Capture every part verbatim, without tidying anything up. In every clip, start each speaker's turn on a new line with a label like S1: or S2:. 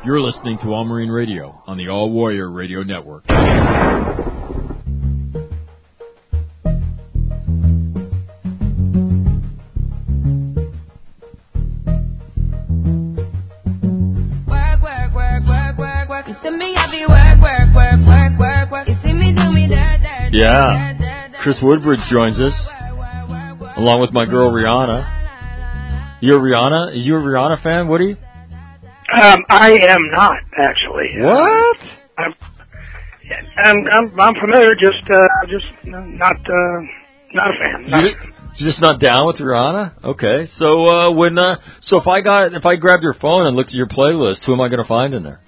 S1: You're listening to All Marine Radio on the All Warrior Radio Network. Yeah, Chris Woodbridge joins us, along with my girl Rihanna. You're Rihanna? Are you a Rihanna fan, Woody?
S2: Um, I am not, actually.
S1: What?
S2: Uh, I'm, I'm, I'm, I'm familiar, just, uh, just not, uh, not a fan. Not
S1: you, you're just not down with Rihanna? Okay. So, uh, when, uh, so if I got, if I grabbed your phone and looked at your playlist, who am I going to find in there?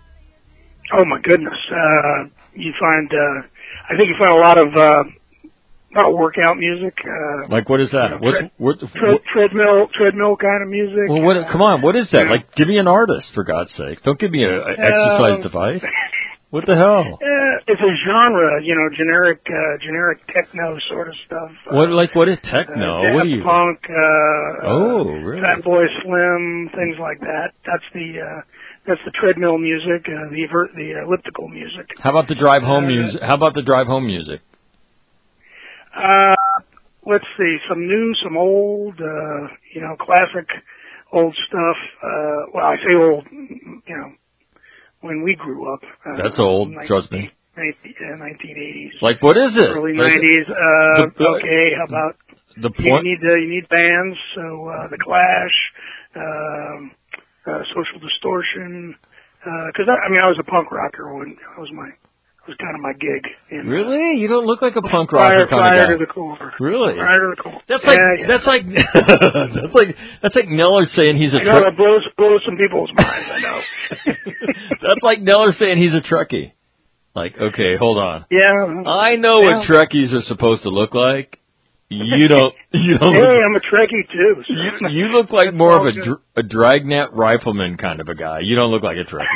S2: Oh my goodness. Uh, you find, uh, I think you find a lot of, uh, not workout music. Uh,
S1: like what is that?
S2: You know,
S1: What's,
S2: tre-
S1: what,
S2: tre-
S1: what,
S2: treadmill, treadmill kind of music.
S1: Well, what, come on, what is that?
S2: Yeah.
S1: Like, give me an artist, for God's sake. Don't give me an exercise
S2: Um,
S1: device. What the hell?
S2: Uh, it's a genre, you know, generic, uh, generic techno sort of stuff.
S1: What,
S2: uh,
S1: like, what is techno?
S2: Uh,
S1: what are you?
S2: Punk, uh,
S1: oh, really?
S2: Fat Boy Slim, things like that. That's the, uh, that's the treadmill music, uh, the vert, the elliptical music.
S1: How about the drive home
S2: Uh,
S1: music? How about the drive home music?
S2: Uh, let's see, some new, some old, uh, you know, classic old stuff. Uh, well, I say old, you know, when we grew up. Uh,
S1: That's old,
S2: nineteen,
S1: trust me.
S2: nineteen eighties.
S1: Like, what is it?
S2: Early
S1: Like,
S2: nineties. Uh,
S1: the-
S2: okay, how about
S1: The
S2: you
S1: point.
S2: need uh, you need bands? So uh, the Clash, um, uh, Social Distortion. Because I, I mean, I was a punk rocker when that was my that was kind of my gig. In,
S1: Really? You don't look like a punk
S2: prior,
S1: rocker kind
S2: prior
S1: of guy.
S2: to the core.
S1: Really?
S2: Prior to the core.
S1: That's like
S2: yeah, yeah.
S1: that's like that's like that's like Neller saying he's a
S2: I know
S1: truck.
S2: that blows blows some people's minds. I know.
S1: That's like Neller saying he's a Trekkie. Like, okay, hold on.
S2: Yeah.
S1: I know
S2: yeah.
S1: what Trekkies are supposed to look like. You don't. You don't.
S2: Hey,
S1: Look,
S2: I'm a Trekkie too. So.
S1: you, you look like more of a,
S2: good.
S1: dr- a dragnet rifleman kind of a guy. You don't look like a Trekkie.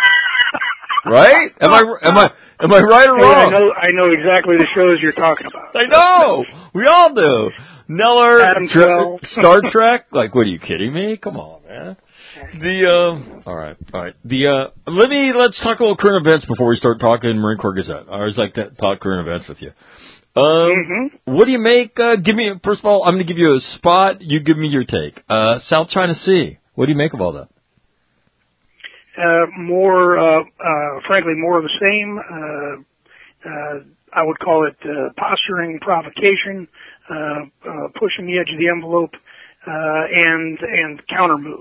S1: Right? Am I am I am I right or
S2: Hey,
S1: wrong?
S2: I know I know exactly the shows you're talking about.
S1: I know. We all do. Neller,
S2: Adam
S1: Tre-
S2: twelve.
S1: Star Trek. Like, what are you kidding me? Come on, man. The um. All right, all right. The uh. Let me let's talk about current events before we start talking Marine Corps Gazette. I always like to talk current events with you. Um.
S2: Mm-hmm.
S1: What do you make? Uh, give me first of all. I'm going to give you a spot. You give me your take. Uh, South China Sea. What do you make of all that?
S2: Uh, more, uh, uh, frankly, more of the same. Uh, uh, I would call it uh, posturing, provocation, uh, uh, pushing the edge of the envelope, uh, and and counter moves.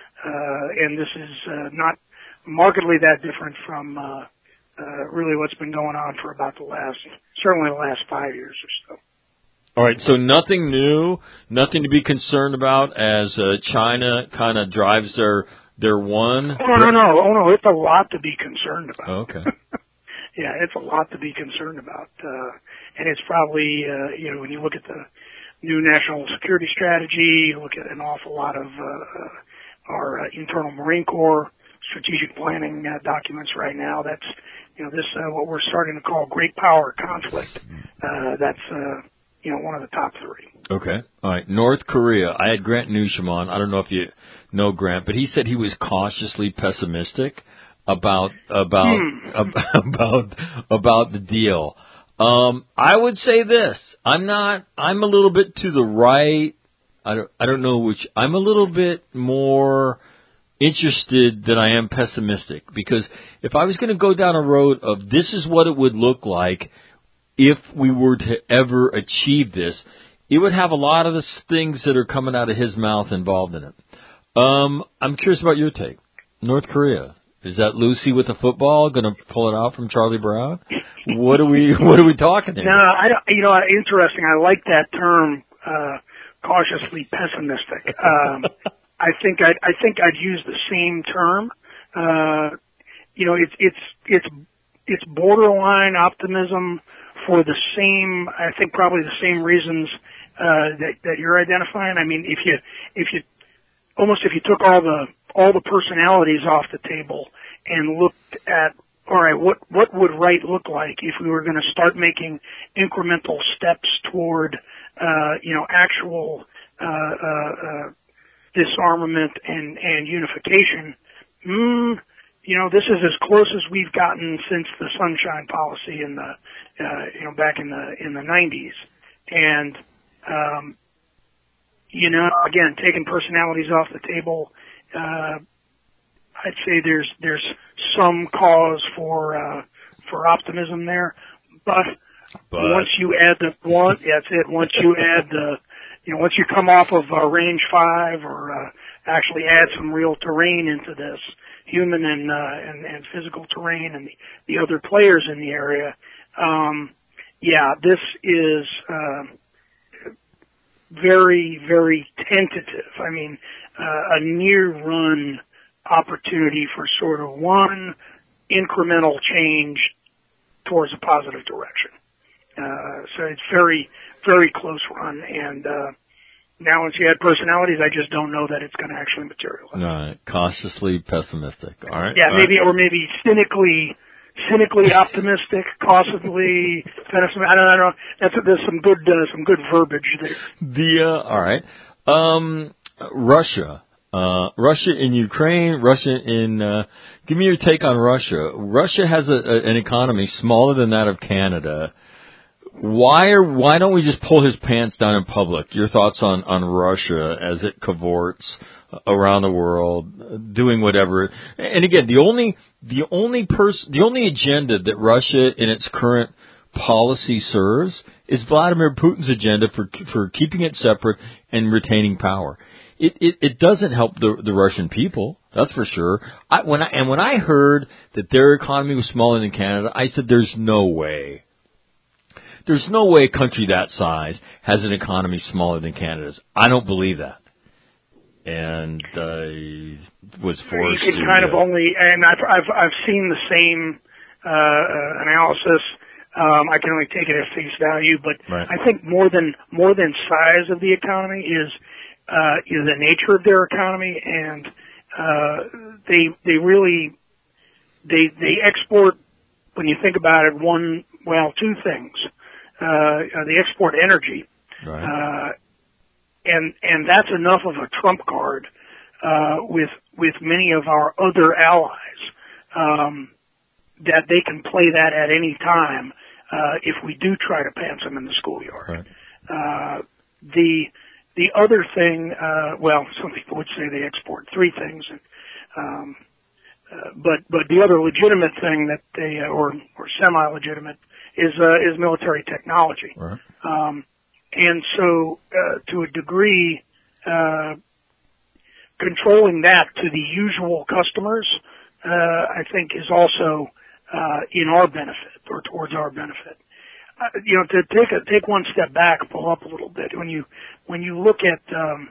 S2: Uh, and this is uh, not markedly that different from uh, uh, really what's been going on for about the last, certainly the last five years or so.
S1: All right, so nothing new, nothing to be concerned about as uh, China kind of drives their their one.
S2: Oh, no, no, no. Oh, no, it's a lot to be concerned about.
S1: Oh, okay.
S2: Yeah, it's a lot to be concerned about. Uh, and it's probably, uh, you know, when you look at the new national security strategy, you look at an awful lot of uh, our uh, internal Marine Corps strategic planning uh, documents right now. That's, you know, this, uh, what we're starting to call great power conflict. Uh, that's, uh, you know, one of the top three.
S1: Okay. All right. North Korea. I had Grant Newsham on. I don't know if you know Grant, but he said he was cautiously pessimistic about about
S2: Hmm.
S1: about about the deal. Um, I would say this. I'm not. I'm a little bit to the right. I don't. I don't know which. I'm a little bit more interested than I am pessimistic, because if I was going to go down a road of this is what it would look like if we were to ever achieve this, it would have a lot of the things that are coming out of his mouth involved in it. Um, I'm curious about your take. North Korea. Is that Lucy with the football going to pull it out from Charlie Brown? What are we What are we talking here?
S2: No, I don't, you know, interesting. I like that term, uh, cautiously pessimistic. Um, I think I'd, I think I'd use the same term. Uh, you know, it's it's it's it's borderline optimism for the same. I think probably the same reasons uh, that that you're identifying. I mean, if you if you almost if you took all the all the personalities off the table and looked at, all right, what what would right look like if we were going to start making incremental steps toward, uh, you know, actual uh, uh, uh, disarmament and and unification? Mm, you know, this is as close as we've gotten since the Sunshine Policy in the, uh, you know, back in the in the nineties, and um, you know, again, taking personalities off the table, uh, I'd say there's there's some cause for uh, for optimism there, but, but once you add the one, that's it. Once you add the, you know, once you come off of uh, range five, or uh, actually add some real terrain into this, human and uh, and, and physical terrain, and the, the other players in the area, um, yeah, this is uh, very very tentative. I mean, uh, a near run opportunity for sort of one incremental change towards a positive direction. Uh, so it's very, very close run. And uh, now once you add personalities, I just don't know that it's going to actually materialize.
S1: All right. Cautiously pessimistic. All right.
S2: Yeah,
S1: All
S2: maybe,
S1: right.
S2: or maybe cynically, cynically optimistic, cautiously pessimistic. I don't, I don't know. That's, there's some good, uh, some good verbiage there.
S1: The, uh, all right. Um, Russia. Uh, Russia in Ukraine, Russia in, uh, give me your take on Russia. Russia has a, a, an economy smaller than that of Canada. Why are, why don't we just pull his pants down in public? Your thoughts on, on Russia as it cavorts around the world, doing whatever. And again, the only, the only person, the only agenda that Russia in its current policy serves is Vladimir Putin's agenda for, for keeping it separate and retaining power. It, it, it doesn't help the, the Russian people, that's for sure. I, when I, and when I heard that their economy was smaller than Canada, I said, there's no way. There's no way a country that size has an economy smaller than Canada's. I don't believe that. And I was forced to...
S2: You can kind of only, and I've, I've, I've seen the same uh, uh, analysis. Um, I can only take it at face value, but
S1: right.
S2: I think more than more than size of the economy is... Uh, you know, the nature of their economy, and uh, they they really they they export. When you think about it, one well, two things. Uh, they export energy,
S1: right.
S2: uh, and and that's enough of a trump card uh, with with many of our other allies um, that they can play that at any time uh, if we do try to pants them in the schoolyard.
S1: Right.
S2: Uh, the The other thing, uh, well, some people would say they export three things, um, uh, but but the other legitimate thing that they, uh, or or semi-legitimate, is uh, is military technology,
S1: right.
S2: um, and so uh, to a degree, uh, controlling that to the usual customers, uh, I think, is also uh, in our benefit or towards our benefit. Uh, you know, to take a, take one step back, pull up a little bit. When you when you look at um,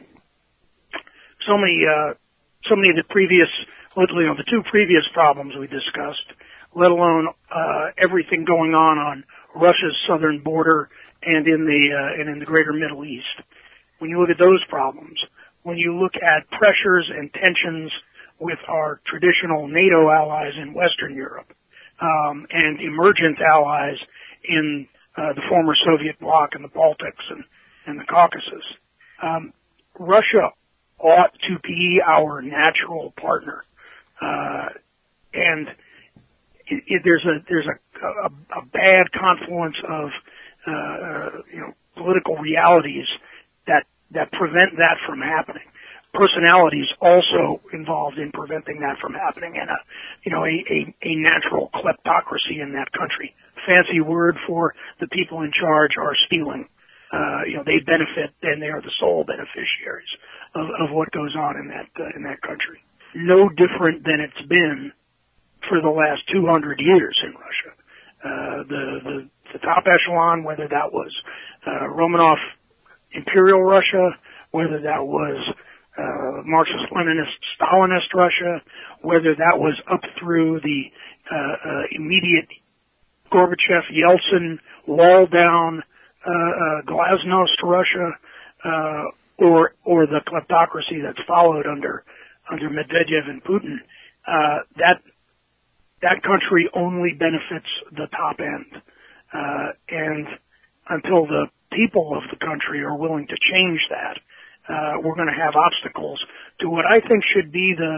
S2: so many uh, so many of the previous, you know, the two previous problems we discussed, let alone uh, everything going on on Russia's southern border and in the uh, and in the greater Middle East. When you look at those problems, when you look at pressures and tensions with our traditional NATO allies in Western Europe um, and emergent allies in Uh, the former Soviet bloc and the Baltics and, and the Caucasus. Um, Russia ought to be our natural partner, uh, and it, it, there's a there's a, a, a bad confluence of uh, uh, you know political realities that that prevent that from happening. Personalities also involved in preventing that from happening, and a you know a, a, a natural kleptocracy in that country. Fancy word for the people in charge are stealing. Uh, you know, they benefit and they are the sole beneficiaries of, of what goes on in that uh, in that country. No different than it's been for the last two hundred years in Russia. Uh, the, the the top echelon, whether that was uh, Romanov Imperial Russia, whether that was uh, Marxist-Leninist Stalinist Russia, whether that was up through the uh, uh, immediate Gorbachev, Yeltsin, wall down, uh, uh, glasnost Russia, uh, or or the kleptocracy that's followed under under Medvedev and Putin. Uh, that that country only benefits the top end, uh, and until the people of the country are willing to change that, uh, we're going to have obstacles to what I think should be the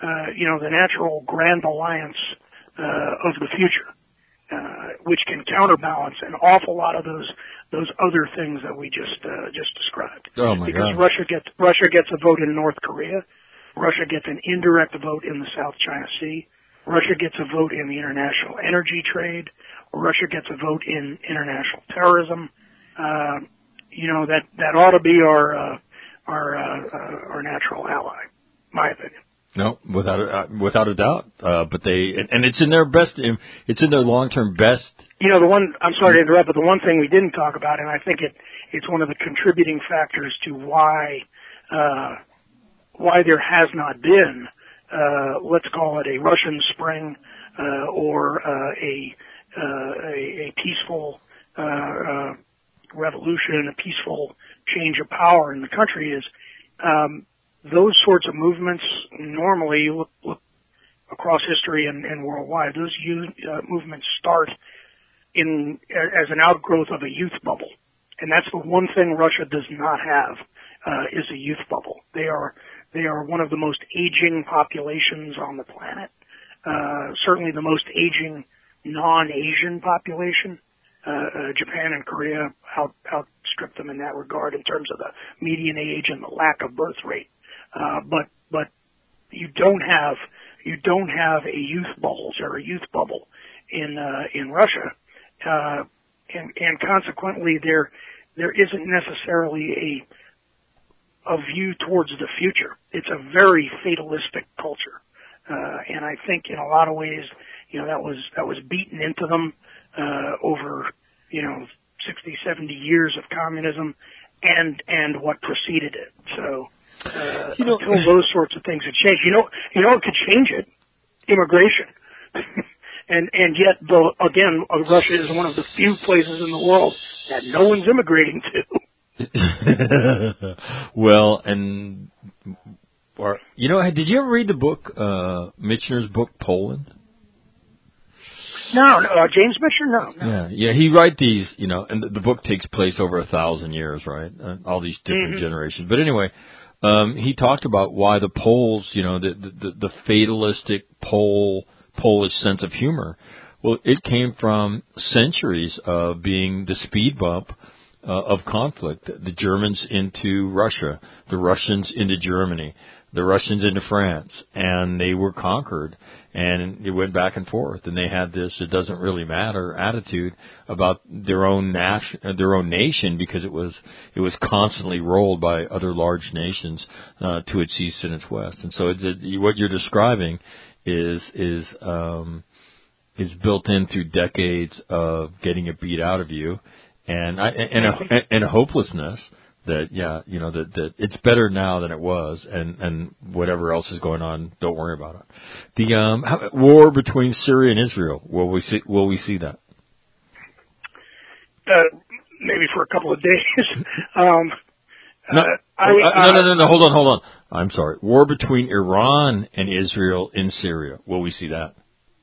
S2: uh, you know, the natural grand alliance uh, of the future, uh, which can counterbalance an awful lot of those those other things that we just uh, just described.
S1: Oh my
S2: because
S1: God.
S2: Russia gets Russia gets a vote in North Korea, Russia gets an indirect vote in the South China Sea, Russia gets a vote in the international energy trade, Russia gets a vote in international terrorism. Uh, you know, that that ought to be our uh, our uh, uh, our natural ally, my opinion.
S1: No, without a, uh, without a doubt. Uh, but they and, and it's in their best. It's in their long term best.
S2: You know, the one. I'm sorry to interrupt, but the one thing we didn't talk about, and I think it it's one of the contributing factors to why uh, why there has not been, uh, let's call it a Russian Spring uh, or uh, a, uh, a a peaceful uh, uh, revolution, a peaceful change of power in the country is. Um, Those sorts of movements, normally, you look, look across history and, and worldwide, those youth, uh, movements start in as an outgrowth of a youth bubble. And that's the one thing Russia does not have, uh, is a youth bubble. They are, they are one of the most aging populations on the planet, uh, certainly the most aging non-Asian population. Uh, uh, Japan and Korea out, outstrip them in that regard in terms of the median age and the lack of birth rate. Uh, but, but you don't have, you don't have a youth bulge or a youth bubble in, uh, in Russia. Uh, and, and consequently there, there isn't necessarily a, a view towards the future. It's a very fatalistic culture. Uh, and I think in a lot of ways, you know, that was, that was beaten into them, uh, over, you know, sixty, seventy years of communism and, and what preceded it. So, Uh, you know, until those sorts of things have changed. You know, you know, it could change it. Immigration. and, and yet, though, again, uh, Russia is one of the few places in the world that no one's immigrating to.
S1: Well, and, or, you know, did you ever read the book, uh, Michener's book, Poland?
S2: No, no, uh, James Michener, no, no.
S1: Yeah, yeah, he write these, you know, and the, the book takes place over a thousand years, right? Uh, all these different
S2: Mm-hmm.
S1: generations. But anyway, Um, he talked about why the Poles, you know, the, the, the fatalistic Pole, Polish sense of humor. Well, it came from centuries of being the speed bump uh, of conflict. The Germans into Russia, the Russians into Germany, the Russians into France, and they were conquered, and it went back and forth, and they had this "it doesn't really matter" attitude about their own nation, their own nation, because it was it was constantly rolled by other large nations uh, to its east and its west. And so it's a, what you're describing is is um, is built in through decades of getting it beat out of you, and I, and a, and a hopelessness. That, yeah, you know, that, that it's better now than it was, and, and whatever else is going on, don't worry about it. The um, how, war between Syria and Israel, will we see, will we see that?
S2: Uh, maybe for a couple of days. um,
S1: no,
S2: uh, I,
S1: uh, no, no, no, no,
S2: uh,
S1: hold on, hold on. I'm sorry. War between Iran and Israel in Syria, will we see that?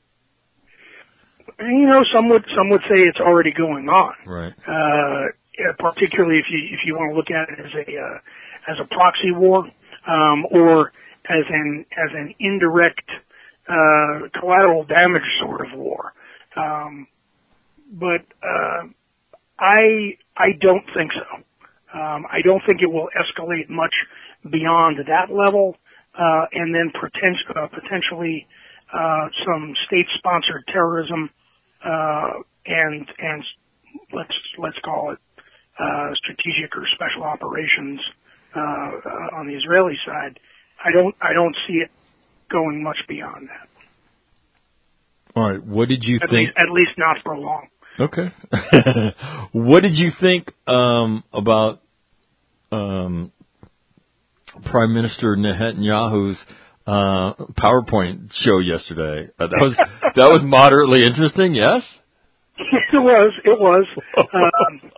S2: You know, some would, some would say it's already going on.
S1: Right.
S2: Uh, Uh, particularly if you if you want to look at it as a uh, as a proxy war, um, or as an as an indirect uh, collateral damage sort of war. Um, but uh, I I don't think so. Um, I don't think it will escalate much beyond that level, uh, and then poten- uh, potentially uh, some state-sponsored terrorism uh, and and let's let's call it. Uh, strategic or special operations uh, uh, on the Israeli side. I don't I don't see it going much beyond that.
S1: All right. What did you
S2: at
S1: think?
S2: Least, at least not for long.
S1: Okay. What did you think um, about um, Prime Minister Netanyahu's uh, PowerPoint show yesterday? Uh, that was that was moderately interesting. Yes.
S2: It was. It was. Um,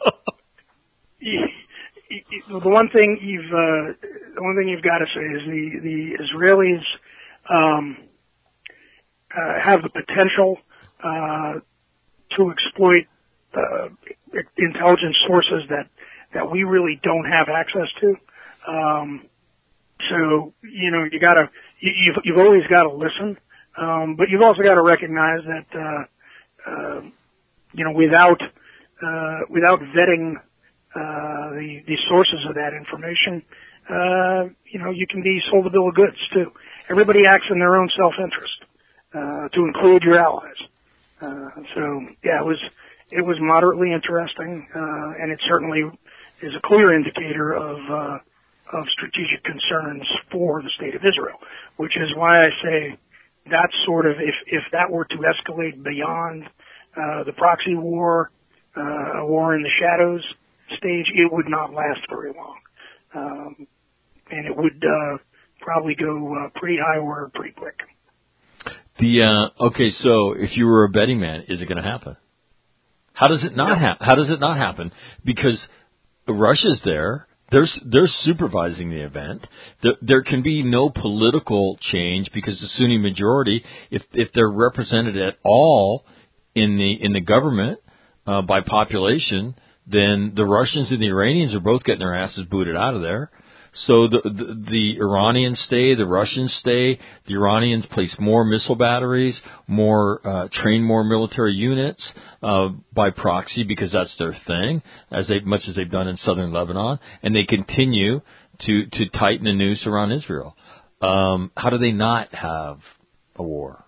S2: The one thing you've uh, the one thing you've got to say is the the Israelis um, uh, have the potential uh, to exploit uh, intelligence sources that that we really don't have access to. Um, so you know you gotta you, you've you've always got to listen, um, but you've also got to recognize that uh, uh, you know without uh, without vetting uh, the the sources of that information, uh, you know you can be sold a bill of goods too. Everybody acts in their own self-interest, uh, to include your allies. Uh, so yeah, it was it was moderately interesting, uh, and it certainly is a clear indicator of uh, of strategic concerns for the state of Israel, which is why I say that sort of, if, if that were to escalate beyond uh, the proxy war, uh, a war in the shadows stage, it would not last very long. Um, and it would uh, probably go uh, pretty high word pretty quick.
S1: The uh, okay, so if you were a betting man, is it going to happen? How does it not
S2: No.
S1: happen? How does it not happen? Because Russia's there. They're, they're supervising the event. There, there can be no political change because the Sunni majority, if if they're represented at all in the in the government uh, by population, then the Russians and the Iranians are both getting their asses booted out of there. So the, the the Iranians stay, the Russians stay. The Iranians place more missile batteries, more uh, train more military units uh, by proxy because that's their thing, as they much as they've done in southern Lebanon, and they continue to to tighten the noose around Israel. Um, how do they not have a war?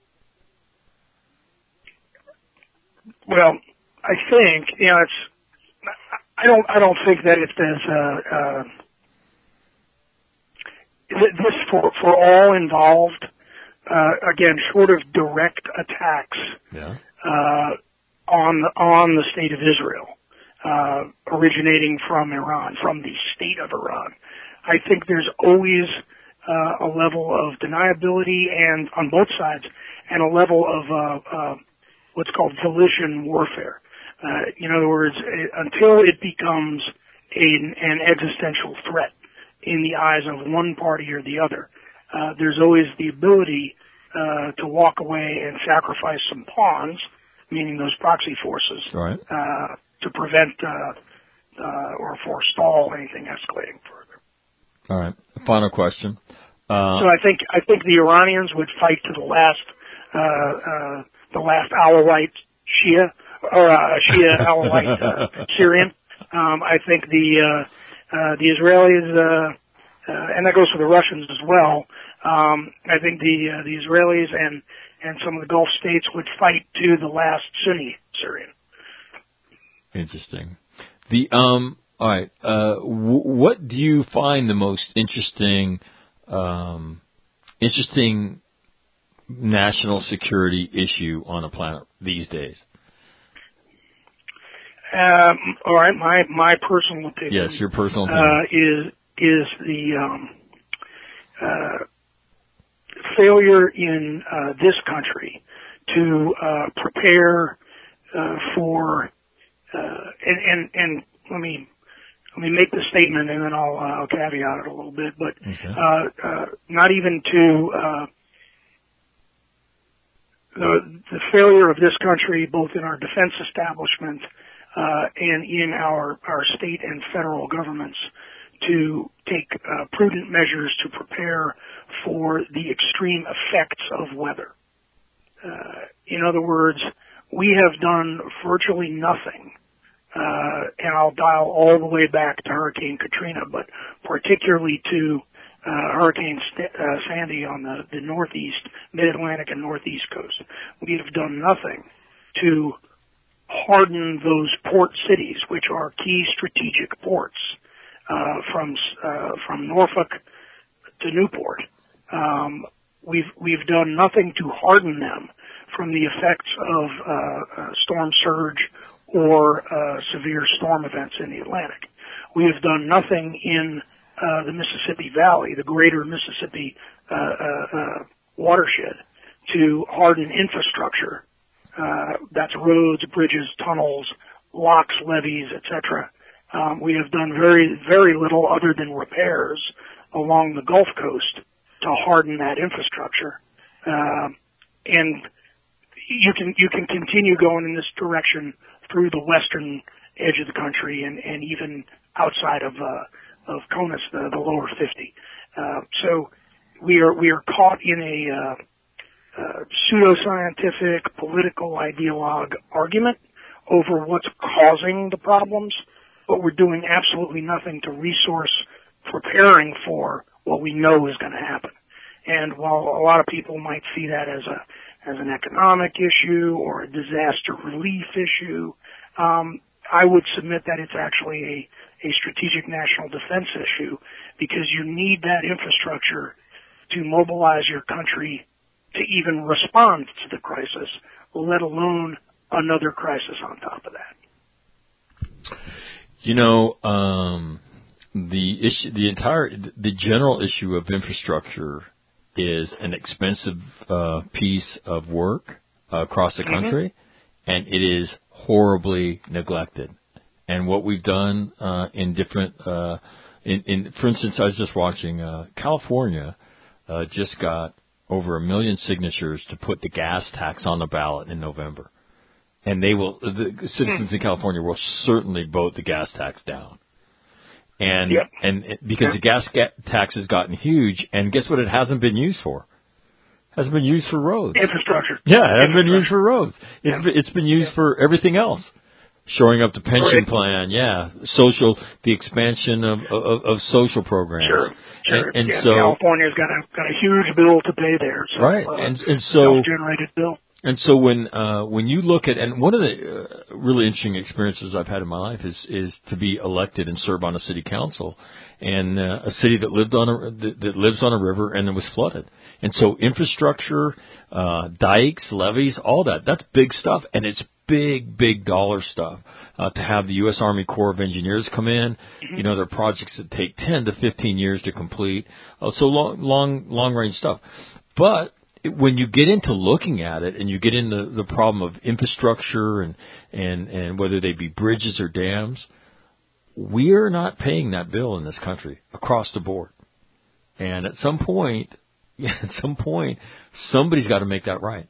S2: Well, I think you know it's. I don't. I don't think that it's as. Uh, uh, This for for all involved, uh, again, short of direct attacks
S1: Yeah.
S2: uh, on the, on the state of Israel, uh, originating from Iran, from the state of Iran, I think there's always uh, a level of deniability, and on both sides, and a level of uh, uh, what's called volition warfare. Uh, in other words, until it becomes an, an existential threat in the eyes of one party or the other, uh, there's always the ability uh, to walk away and sacrifice some pawns, meaning those proxy forces,
S1: Right.
S2: uh, to prevent uh, uh, or forestall anything escalating further.
S1: All right. Final question. Uh,
S2: so I think I think the Iranians would fight to the last uh, uh, the last Alawite Shia or uh, Shia Alawite uh, Syrian. Um, I think the uh, Uh, the Israelis, uh, uh, and that goes for the Russians as well. Um, I think the uh, the Israelis and and some of the Gulf states would fight to the last Sunni Syrian.
S1: Interesting. The um. All right. Uh, w- what do you find the most interesting, um, interesting national security issue on the planet these days?
S2: Um, all right, my my personal opinion.
S1: Yes, your personal opinion.
S2: Uh, is is the um, uh, failure in uh, this country to uh, prepare uh, for uh, and, and and let me let me make the statement and then I'll uh, I'll caveat it a little bit, but
S1: Okay.
S2: uh, uh, not even to uh, the the failure of this country, both in our defense establishment Uh, and in our, our state and federal governments, to take uh, prudent measures to prepare for the extreme effects of weather. Uh, in other words, we have done virtually nothing, uh, and I'll dial all the way back to Hurricane Katrina, but particularly to uh, Hurricane St- uh, Sandy on the, the northeast, mid-Atlantic and northeast coast. We have done nothing to harden those port cities, which are key strategic ports, uh, from uh, from Norfolk to Newport. Um, we've we've done nothing to harden them from the effects of uh, uh, storm surge or uh, severe storm events in the Atlantic. We have done nothing in uh, the Mississippi Valley, the greater Mississippi uh, uh, uh, watershed, to harden infrastructure. Uh, that's roads, bridges, tunnels, locks, levees, et cetera. Um, we have done very, very little other than repairs along the Gulf Coast to harden that infrastructure. Uh, and you can you can continue going in this direction through the western edge of the country and, and even outside of uh, of CONUS, the, the lower fifty. Uh, so we are we are caught in a uh, uh, pseudoscientific political ideologue argument over what's causing the problems, but we're doing absolutely nothing to resource preparing for what we know is going to happen. And while a lot of people might see that as a as an economic issue or a disaster relief issue, um, I would submit that it's actually a, a strategic national defense issue, because you need that infrastructure to mobilize your country to even respond to the crisis, let alone another crisis on top of that.
S1: You know, um, the issue, the entire, the general issue of infrastructure is an expensive uh, piece of work uh, across the country, mm-hmm. and it is horribly neglected. And what we've done uh, in different, uh, in, in, for instance, I was just watching uh, California uh, just got over a million signatures to put the gas tax on the ballot in November. And they will, the citizens in California will certainly vote the gas tax down. And,
S2: yep.
S1: and it, because yep. the gas ga- tax has gotten huge, and guess what it hasn't been used for? It hasn't been used for roads.
S2: Infrastructure.
S1: Yeah, it hasn't been used for roads. It's,
S2: yep.
S1: it's been used
S2: yep.
S1: for everything else. Shoring up the pension
S2: right.
S1: plan, yeah, social, the expansion of, of, of social programs.
S2: Sure, sure.
S1: And, and
S2: yeah,
S1: so
S2: California's got a got a huge bill to pay there. So,
S1: right,
S2: uh,
S1: and and so
S2: self-generated bill.
S1: And so when uh, when you look at, and one of the uh, really interesting experiences I've had in my life is is to be elected and serve on a city council, and uh, a city that lived on a that, that lives on a river and it was flooded, and so infrastructure, uh, dikes, levees, all that that's big stuff, and it's big big dollar stuff. Uh, to have the U S Army Corps of Engineers come in, mm-hmm. you know, they're projects that take ten to fifteen years to complete, uh, so long long long range stuff, but when you get into looking at it and you get into the problem of infrastructure and, and, and whether they be bridges or dams, we are not paying that bill in this country across the board. And at some point, yeah, at some point, somebody's got to make that right.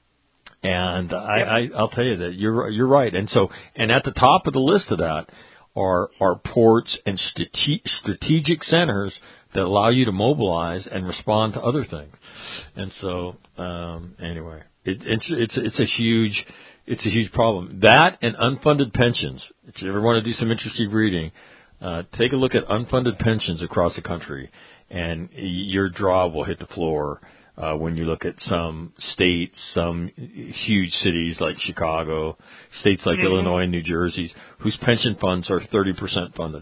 S1: And I, I, I'll tell you that you're, you're right. And so, and at the top of the list of that are, are ports and strate- strategic centers that allow you to mobilize and respond to other things. And so, um, anyway, it, it's, it's, it's a huge, it's a huge problem. That and unfunded pensions. If you ever want to do some interesting reading, uh, take a look at unfunded pensions across the country, and your jaw will hit the floor, uh, when you look at some states, some huge cities like Chicago, states like mm-hmm. Illinois and New Jersey, whose pension funds are thirty percent funded.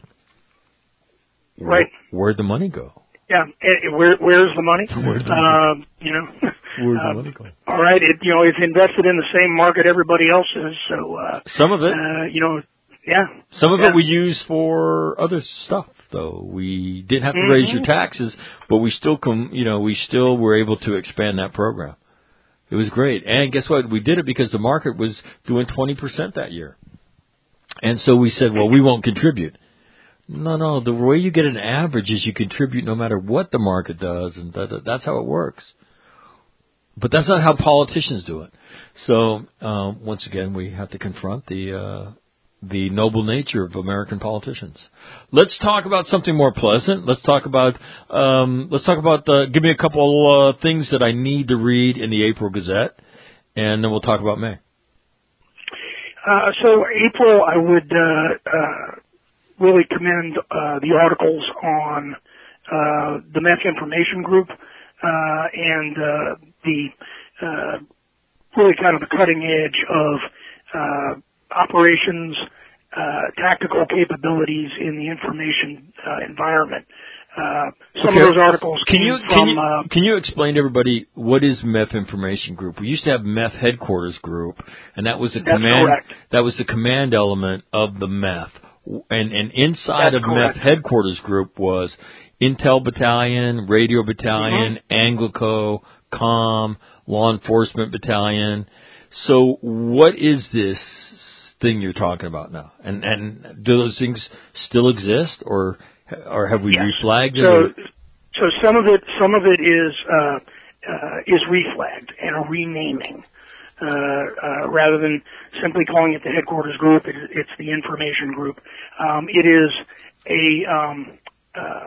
S2: Right.
S1: Where'd the money go?
S2: Yeah. Where, where's the money?
S1: Where's the
S2: money? Um, you know.
S1: Where's
S2: uh,
S1: the money going?
S2: All right. It, you know, it's invested in the same market everybody else is. So, uh,
S1: some of it,
S2: uh, you know, yeah.
S1: Some of
S2: yeah.
S1: it we use for other stuff, though. We didn't have to
S2: mm-hmm.
S1: raise your taxes, but we still come, you know, we still were able to expand that program. It was great. And guess what? We did it because the market was doing twenty percent that year. And so we said, well, we won't contribute. No, no. The way you get an average is you contribute no matter what the market does, and that, that's how it works. But that's not how politicians do it. So um, once again, we have to confront the uh, the noble nature of American politicians. Let's talk about something more pleasant. Let's talk about um, let's talk about. Uh, give me a couple uh, things that I need to read in the April Gazette, and then we'll talk about May.
S2: Uh, so April, I would. Uh, uh really commend uh, the articles on uh, the Meth Information Group uh, and uh, the uh, really kind of the cutting edge of uh, operations, uh, tactical capabilities in the information uh, environment. Uh, some
S1: okay.
S2: of those articles
S1: can
S2: came
S1: you,
S2: from...
S1: Can you,
S2: uh,
S1: can you explain to everybody what is Meth Information Group? We used to have Meth Headquarters Group, and that was the command.
S2: Correct.
S1: That was the command element of the Meth. And, and inside
S2: That's
S1: of
S2: correct.
S1: Meth Headquarters Group was Intel Battalion, Radio Battalion, mm-hmm. Anglico, Com, Law Enforcement Battalion. So what is this thing you're talking about now? And and do those things still exist, or or have we
S2: yes.
S1: reflagged it?
S2: So,
S1: or?
S2: so some of it some of it is uh, uh, is reflagged and a renaming. Uh, uh, rather than simply calling it the headquarters group, it, it's the information group. Um, it is a um, uh,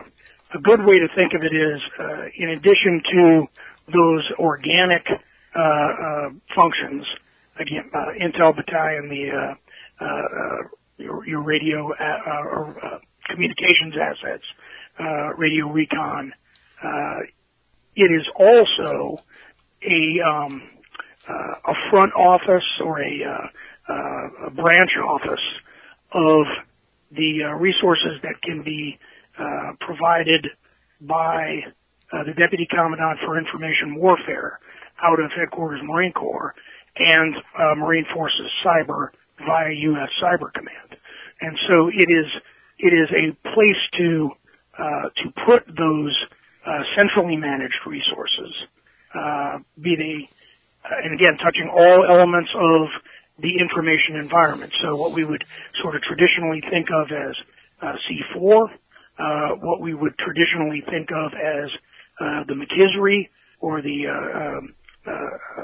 S2: a good way to think of it is, uh, in addition to those organic uh, uh, functions, again, uh, Intel Battalion, the uh, uh, your, your radio uh, or uh, communications assets, uh, radio recon. Uh, it is also a um, uh, a front office or a, uh, uh, a branch office of the uh, resources that can be uh, provided by uh, the Deputy Commandant for Information Warfare out of Headquarters Marine Corps and uh, Marine Forces Cyber via U S Cyber Command. And so it is it is a place to uh, to put those uh, centrally managed resources, uh, be they, uh, and again, touching all elements of the information environment. So what we would sort of traditionally think of as uh, C four, uh, what we would traditionally think of as uh, the McKisry or the uh, um, uh,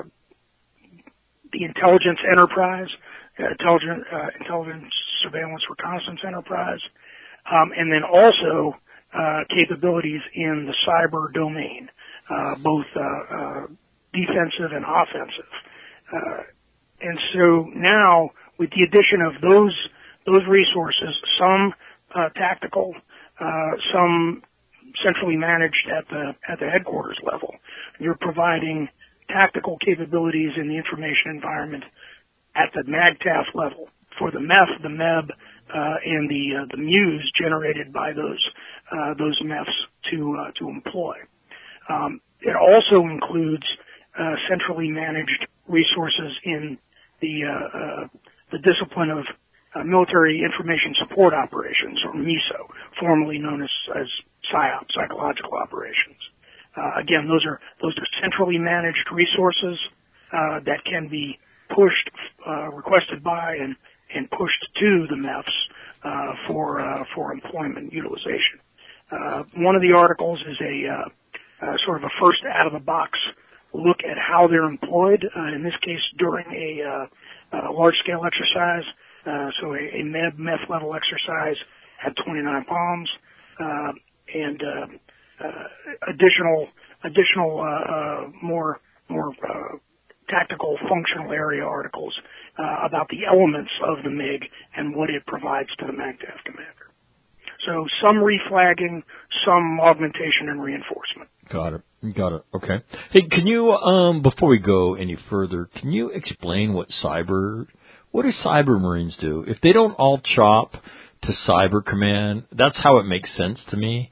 S2: the intelligence enterprise, uh, intelligence, uh, intelligence surveillance reconnaissance enterprise, um, and then also uh, capabilities in the cyber domain, uh, both uh, uh, defensive and offensive. Uh, and so now, with the addition of those those resources, some uh, tactical, uh, some centrally managed at the at the headquarters level, you're providing tactical capabilities in the information environment at the MAGTF level for the M E F, the M E B, uh, and the uh, the MUSE generated by those uh, those M E Fs to uh, to employ. Um, it also includes uh, centrally managed resources in the uh, uh, the discipline of uh, military information support operations, or MISO, formerly known as as PSYOP, psychological operations. Uh, again, those are those are centrally managed resources uh, that can be pushed, uh, requested by, and and pushed to the M E Fs uh, for uh, for employment utilization. Uh, one of the articles is a uh, uh, sort of a first out of the box look at how they're employed. Uh, in this case, during a, uh, a large scale exercise, uh, so a, a M E B M E F level exercise at twenty-nine Palms, uh, and uh, uh, additional additional uh, uh, more more uh, tactical functional area articles uh, about the elements of the M I G and what it provides to the MAGTF commander. So some reflagging, some augmentation and reinforcement.
S1: Got it. Got it. Okay. Hey, can you, um, before we go any further, can you explain what cyber, what do cyber Marines do? If they don't all chop to Cyber Command, that's how it makes sense to me.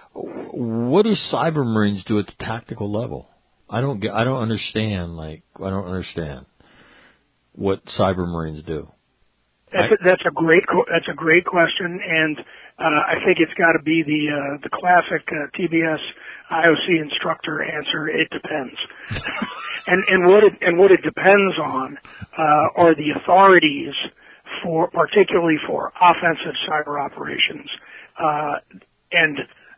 S1: What do cyber Marines do at the tactical level? I don't get, I don't understand, like, I don't understand what cyber Marines do.
S2: That's a, that's a great, that's a great question, and uh, I think it's got to be the uh, the classic uh, T B S I O C instructor answer. It depends, and and what it and what it depends on uh, are the authorities for, particularly for offensive cyber operations, uh, and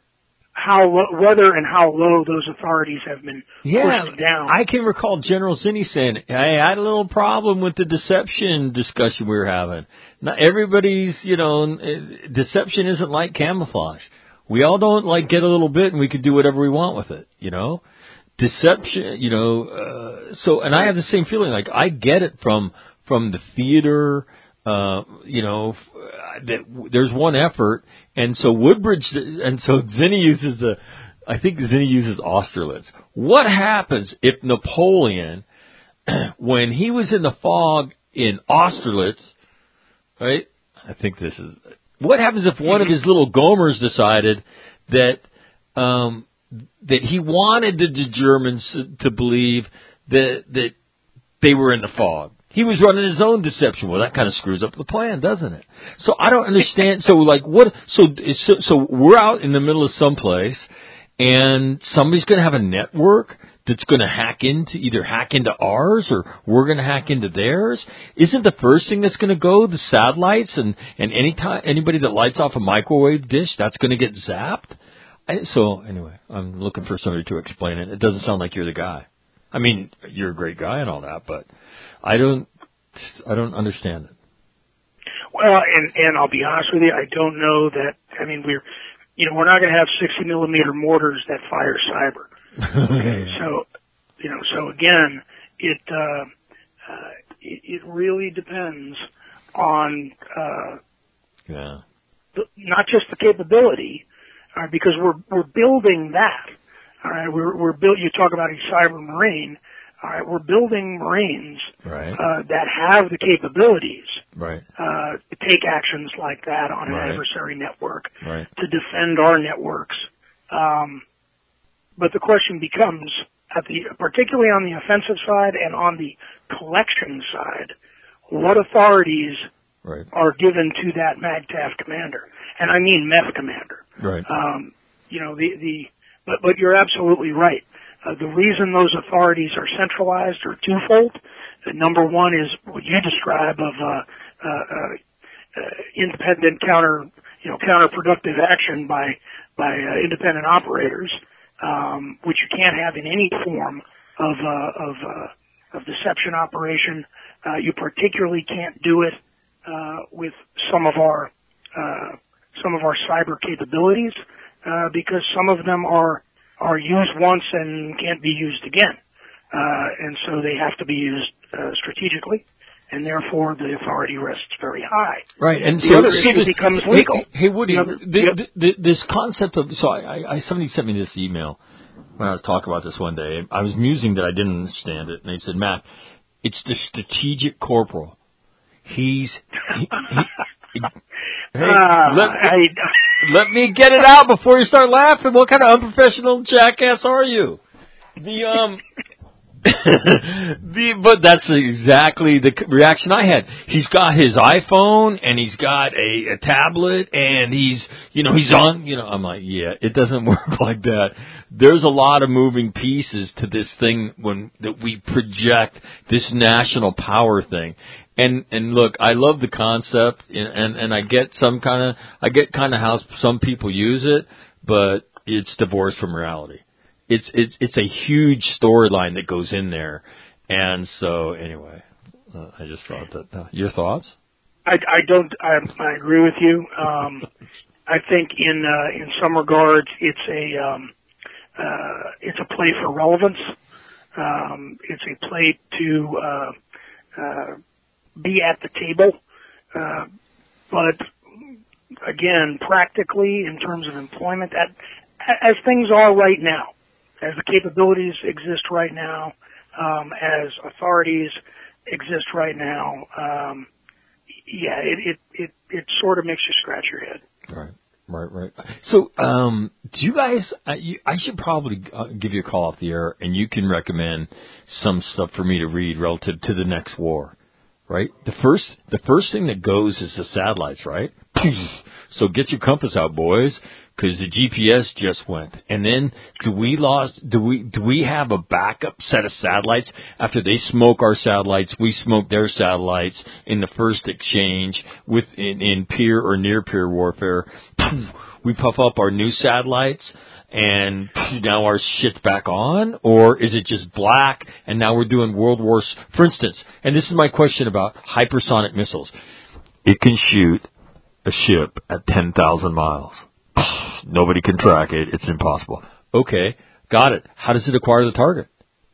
S2: how lo- whether and how low those authorities have been
S1: yeah,
S2: pushed down.
S1: I can recall General Zinni saying, "Hey, I had a little problem with the deception discussion we were having. Not everybody's, you know, deception isn't like camouflage. We all don't like get a little bit and we can do whatever we want with it, you know. Deception, you know. Uh, so, and I have the same feeling. Like I get it from from the theater." Uh, you know, that there's one effort, and so Woodbridge, and so Zinni uses the, I think Zinni uses Austerlitz. What happens if Napoleon, when he was in the fog in Austerlitz, right? I think this is, what happens if one of his little Gomers decided that, um, that he wanted the Germans to believe that, that they were in the fog? He was running his own deception. Well, that kind of screws up the plan, doesn't it? So I don't understand. So like what? So so, so we're out in the middle of someplace, and somebody's going to have a network that's going to hack into either hack into ours or we're going to hack into theirs. Isn't the first thing that's going to go the satellites and and any time anybody that lights off a microwave dish that's going to get zapped? I, so anyway, I'm looking for somebody to explain it. It doesn't sound like you're the guy. I mean, you're a great guy and all that, but I don't, I don't understand it.
S2: Well, and and I'll be honest with you, I don't know that. I mean, we're you know, we're not going to have sixty millimeter mortars that fire cyber. Okay, so, you know, so again, it uh, uh, it, it really depends on uh,
S1: yeah.
S2: the, not just the capability, uh, because we're we're building that. All right, we're we're built. You talk about a cyber marine. All right, we're building Marines
S1: right.
S2: uh, that have the capabilities
S1: right.
S2: uh, to take actions like that on an
S1: right.
S2: adversary network,
S1: right.
S2: to defend our networks. Um, but the question becomes, at the particularly on the offensive side and on the collection side, what authorities
S1: right.
S2: are given to that MAGTF commander, and I mean MEF commander.
S1: Right.
S2: Um, you know the the, but but you're absolutely right. Uh, the reason those authorities are centralized are twofold. Uh, number one is what you describe of uh, uh, uh, uh, independent counter, you know, counterproductive action by by uh, independent operators, um, which you can't have in any form of uh, of uh, of deception operation. Uh, you particularly can't do it uh, with some of our uh, some of our cyber capabilities uh, because some of them are. are used once and can't be used again. Uh, and so they have to be used uh, strategically, and therefore the authority rests very high.
S1: Right, and
S2: the
S1: so,
S2: other
S1: so
S2: issue
S1: this,
S2: becomes legal.
S1: Hey, hey Woody,
S2: other,
S1: the,
S2: yep.
S1: the, the, this concept of, so I, I, somebody sent me this email when I was talking about this one day. I was musing that I didn't understand it, and they said, Matt, it's the strategic corporal. He's, he, he, he, hey,
S2: uh,
S1: let,
S2: I,
S1: let me get it out before you start laughing. What kind of unprofessional jackass are you? The, um, the, but that's exactly the reaction I had. He's got his iPhone and he's got a, a tablet and he's, you know, he's on, you know, I'm like, yeah, it doesn't work like that. There's a lot of moving pieces to this thing when, that we project this national power thing. And, and look, I love the concept and, and, and I get some kind of, I get kind of how some people use it, but it's divorced from reality. It's it's it's a huge storyline that goes in there, and so anyway, uh, I just thought that. Uh, your thoughts?
S2: I, I don't. I, I agree with you. Um, I think in uh, in some regards, it's a um, uh, it's a play for relevance. Um, it's a play to uh, uh, be at the table, uh, but again, practically in terms of employment, that as things are right now. As the capabilities exist right now, um, as authorities exist right now, um, yeah, it, it, it, it sort of makes you scratch your head.
S1: Right, right, right. So, um, do you guys, uh, you, I should probably uh, give you a call off the air and you can recommend some stuff for me to read relative to the next war, right? The first, the first thing that goes is the satellites, right? So get your compass out, boys. Because the G P S just went, and then do we lost? Do we do we have a backup set of satellites after they smoke our satellites? We smoke their satellites in the first exchange with in, in peer or near peer warfare. We puff up our new satellites, and now our shit's back on, or is it just black? And now we're doing World Wars, for instance. And this is my question about hypersonic missiles. It can shoot a ship at ten thousand miles. Nobody can track it. It's impossible. Okay, got it. How does it acquire the target?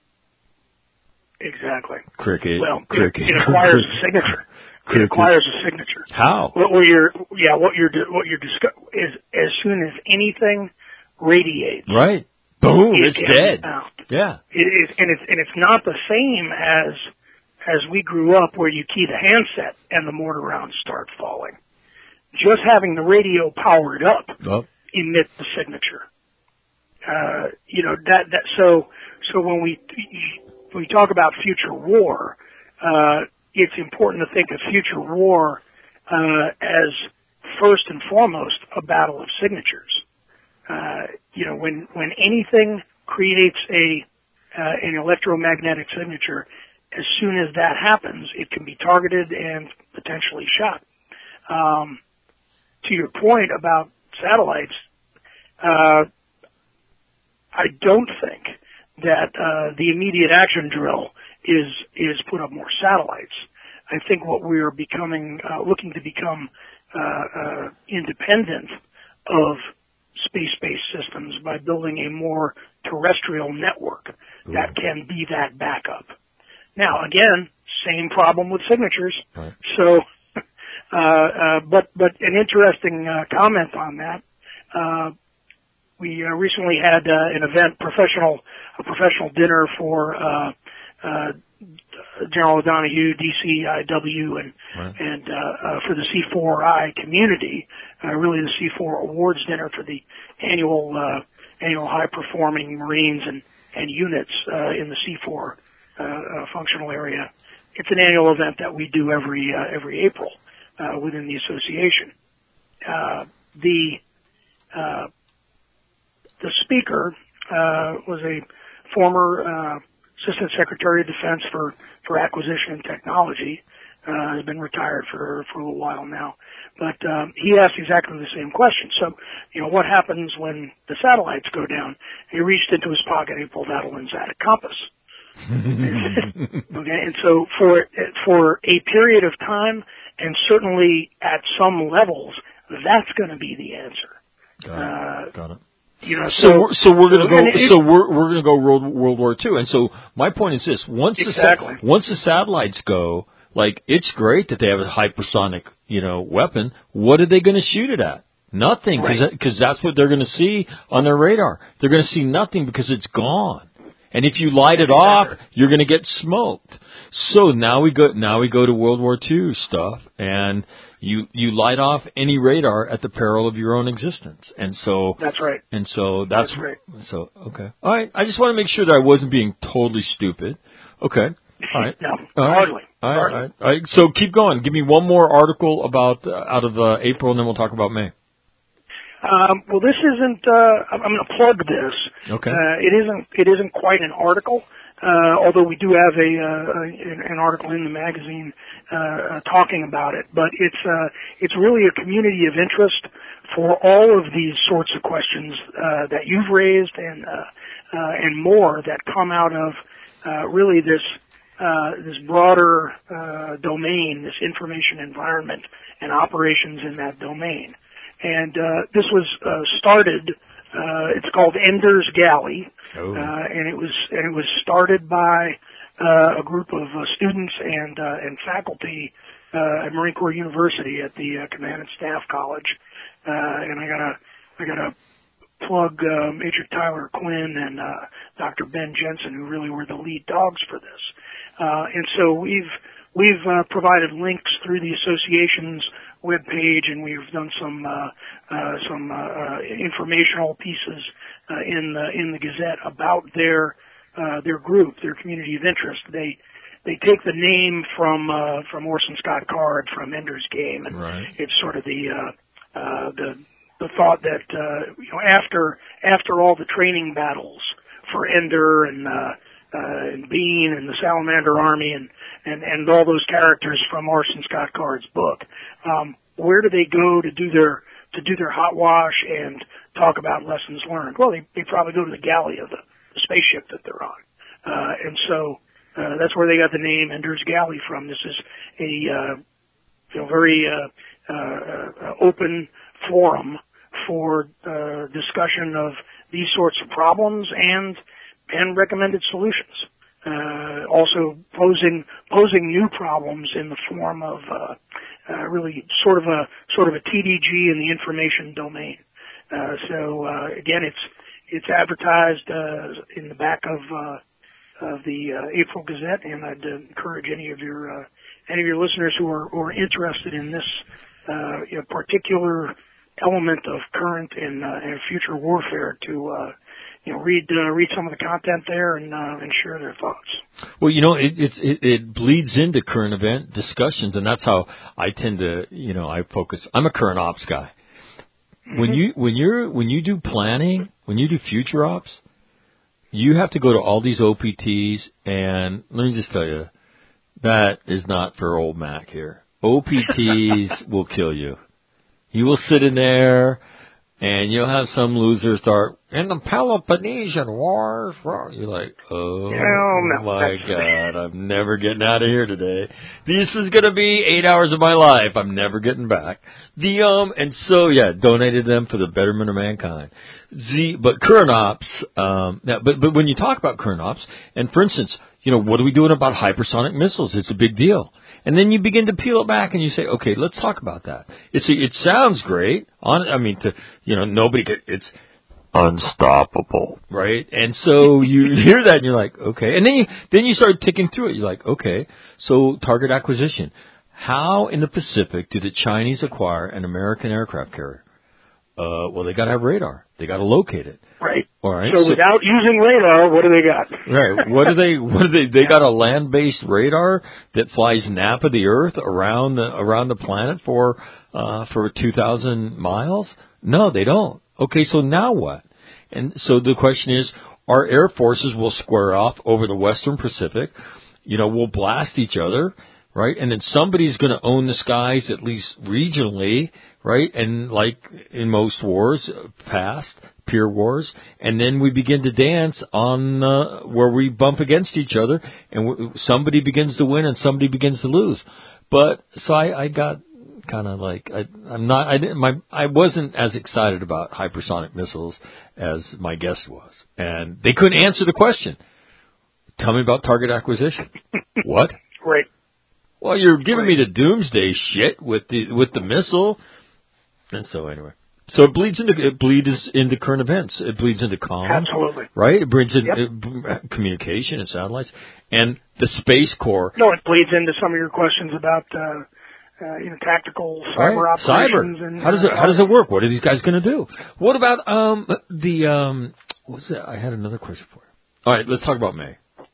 S2: Exactly.
S1: Cricket.
S2: Well,
S1: cricket.
S2: It, it acquires a signature.
S1: Cricket.
S2: It acquires a signature.
S1: How?
S2: What, what you're, yeah, what you're, what you're discuss is as soon as anything radiates.
S1: Right. Boom.
S2: It
S1: It's dead.
S2: Out.
S1: Yeah.
S2: It is, and it's and it's not the same as as we grew up, where you key the handset and the mortar rounds start falling. Just having the radio powered up
S1: Oh.
S2: emits the signature. Uh, you know, that, that, so, so when we, when we talk about future war, uh, it's important to think of future war, uh, as first and foremost a battle of signatures. Uh, you know, when, when anything creates a, uh, an electromagnetic signature, as soon as that happens, it can be targeted and potentially shot. Um, To your point about satellites, uh, I don't think that uh, the immediate action drill is is put up more satellites. I think what we are becoming, uh, looking to become uh, uh, independent of space-based systems by building a more terrestrial network Ooh. that can be that backup. Now, again, same problem with signatures.
S1: Right.
S2: So, uh, uh, but but an interesting uh, comment on that. Uh, we uh, recently had uh, an event, professional a professional dinner for uh, uh, General O'Donoghue, D C I W, and
S1: right.
S2: and uh, uh, for the C four I community, uh, really the C four Awards dinner for the annual uh, annual high performing Marines and and units uh, in the C four uh, uh, functional area. It's an annual event that we do every uh, every April uh, within the association. Uh, the uh, the speaker uh, was a former uh, Assistant Secretary of Defense for, for Acquisition and Technology. Uh, has been retired for, for a little while now. But um, he asked exactly the same question. So, you know, what happens when the satellites go down? He reached into his pocket and he pulled out a Landsat compass. Okay, and so for for a period of time, and certainly at some levels, that's going to be the answer.
S1: Got it. Uh, Got it.
S2: You know,
S1: so,
S2: so,
S1: we're, so we're going to go.
S2: It,
S1: so we're we're going to go World World War Two. And so my point is this: once
S2: exactly.
S1: the once the satellites go, like it's great that they have a hypersonic, you know, weapon. What are they going to shoot it at? Nothing, because right. that's what they're going to see on their radar. They're going to see nothing because it's gone. And if you light it off, you're going to get smoked. So now we go now we go to World War Two stuff, and you you light off any radar at the peril of your own existence. And so
S2: that's right.
S1: And so that's,
S2: that's right.
S1: So okay, all right. I just want to make sure that I wasn't being totally stupid. Okay, all right.
S2: no,
S1: all
S2: right. hardly.
S1: All right,
S2: hardly.
S1: all right. All right. So keep going. Give me one more article about uh, out of uh, April, and then we'll talk about May.
S2: Um, well, this isn't. Uh, I'm going to plug this.
S1: Okay.
S2: Uh, it isn't. It isn't quite an article, uh, although we do have a, uh, an article in the magazine uh, talking about it. But it's uh, it's really a community of interest for all of these sorts of questions uh, that you've raised and uh, uh, and more that come out of uh, really this uh, this broader uh, domain, this information environment and operations in that domain. And uh, this was uh, started. Uh, it's called Ender's Galley,
S1: oh.
S2: uh, and it was and it was started by uh, a group of uh, students and uh, and faculty uh, at Marine Corps University at the uh, Command and Staff College. Uh, and I gotta I gotta plug uh, Major Tyler Quinn and uh, Doctor Ben Jensen, who really were the lead dogs for this. Uh, and so we've we've uh, provided links through the association's web page, and we've done some uh, uh, some uh, uh, informational pieces uh, in the in the Gazette about their uh, their group, their community of interest. They they take the name from uh, from Orson Scott Card from Ender's Game, and
S1: right.
S2: it's sort of the uh, uh, the the thought that uh, you know after after all the training battles for Ender and uh, uh, and Bean and the Salamander Army and and and all those characters from Orson Scott Card's book. Um, where do they go to do their to do their hot wash and talk about lessons learned? Well, they they probably go to the galley of the, the spaceship that they're on, uh, and so uh, that's where they got the name Ender's Galley from. This is a uh, you know very uh, uh, open forum for uh, discussion of these sorts of problems and and recommended solutions. Uh, also posing posing new problems in the form of uh, uh, really sort of a sort of a T D G in the information domain. Uh, so uh, again, it's it's advertised uh, in the back of uh, of the uh, April Gazette, and I'd uh, encourage any of your uh, any of your listeners who are, who are interested in this uh, you know, particular element of current and, uh, and future warfare to uh, you know, read uh, read some of the content there and uh, and share their thoughts.
S1: Well, you know, it, it it it bleeds into current event discussions, and that's how I tend to, you know, I focus. I'm a current ops guy. Mm-hmm. When you when you're when you do planning, when you do future ops, you have to go to all these O P Ts, and let me just tell you, that is not for old Mac here. O P Ts will kill you. You will sit in there, and you'll have some loser start in the Peloponnesian Wars, you're like, oh,
S2: oh no,
S1: my God, I'm never getting out of here today. This is going to be eight hours of my life. I'm never getting back. The um, and so yeah, donated them for the betterment of mankind. Z, but current ops, um, now, but but when you talk about current ops, and for instance, you know, what are we doing about hypersonic missiles? It's a big deal. And then you begin to peel it back and you say, okay, let's talk about that. It's it sounds great. On I mean, to you know, nobody could. It's unstoppable, right? And so you hear that and you're like, okay. And then you then you start ticking through it. You're like, okay. So target acquisition. How in the Pacific do the Chinese acquire an American aircraft carrier? Uh, well, they got to have radar. They got to locate it.
S2: Right.
S1: All right.
S2: So,
S1: so
S2: without using radar, what do they got?
S1: Right. What do they? What do they? They got a land-based radar that flies nap of the Earth around the around the planet for uh, for two thousand miles? No, they don't. Okay, so now what? And so the question is, our air forces will square off over the Western Pacific. You know, we'll blast each other, right? And then somebody's going to own the skies, at least regionally, right? And like in most wars past, peer wars, and then we begin to dance on uh, where we bump against each other, and w- somebody begins to win and somebody begins to lose. But so I, I got kind of like I, I'm not. I didn't. My I wasn't as excited about hypersonic missiles as my guest was, and they couldn't answer the question. Tell me about target acquisition. What?
S2: Right.
S1: Well, you're giving right. me the doomsday shit with the with the missile, and so anyway. So it bleeds into it bleeds into current events. It bleeds into comm.
S2: Absolutely.
S1: Right. It brings in
S2: yep.
S1: it, communication and satellites and the Space Corps.
S2: No, it bleeds into some of your questions about uh, uh, you know tactical cyber
S1: right.
S2: operations.
S1: Cyber.
S2: And
S1: how does it
S2: uh,
S1: how does it work? What are these guys going to do? What about um the um what's that? I had another question for you. All right, let's talk about May.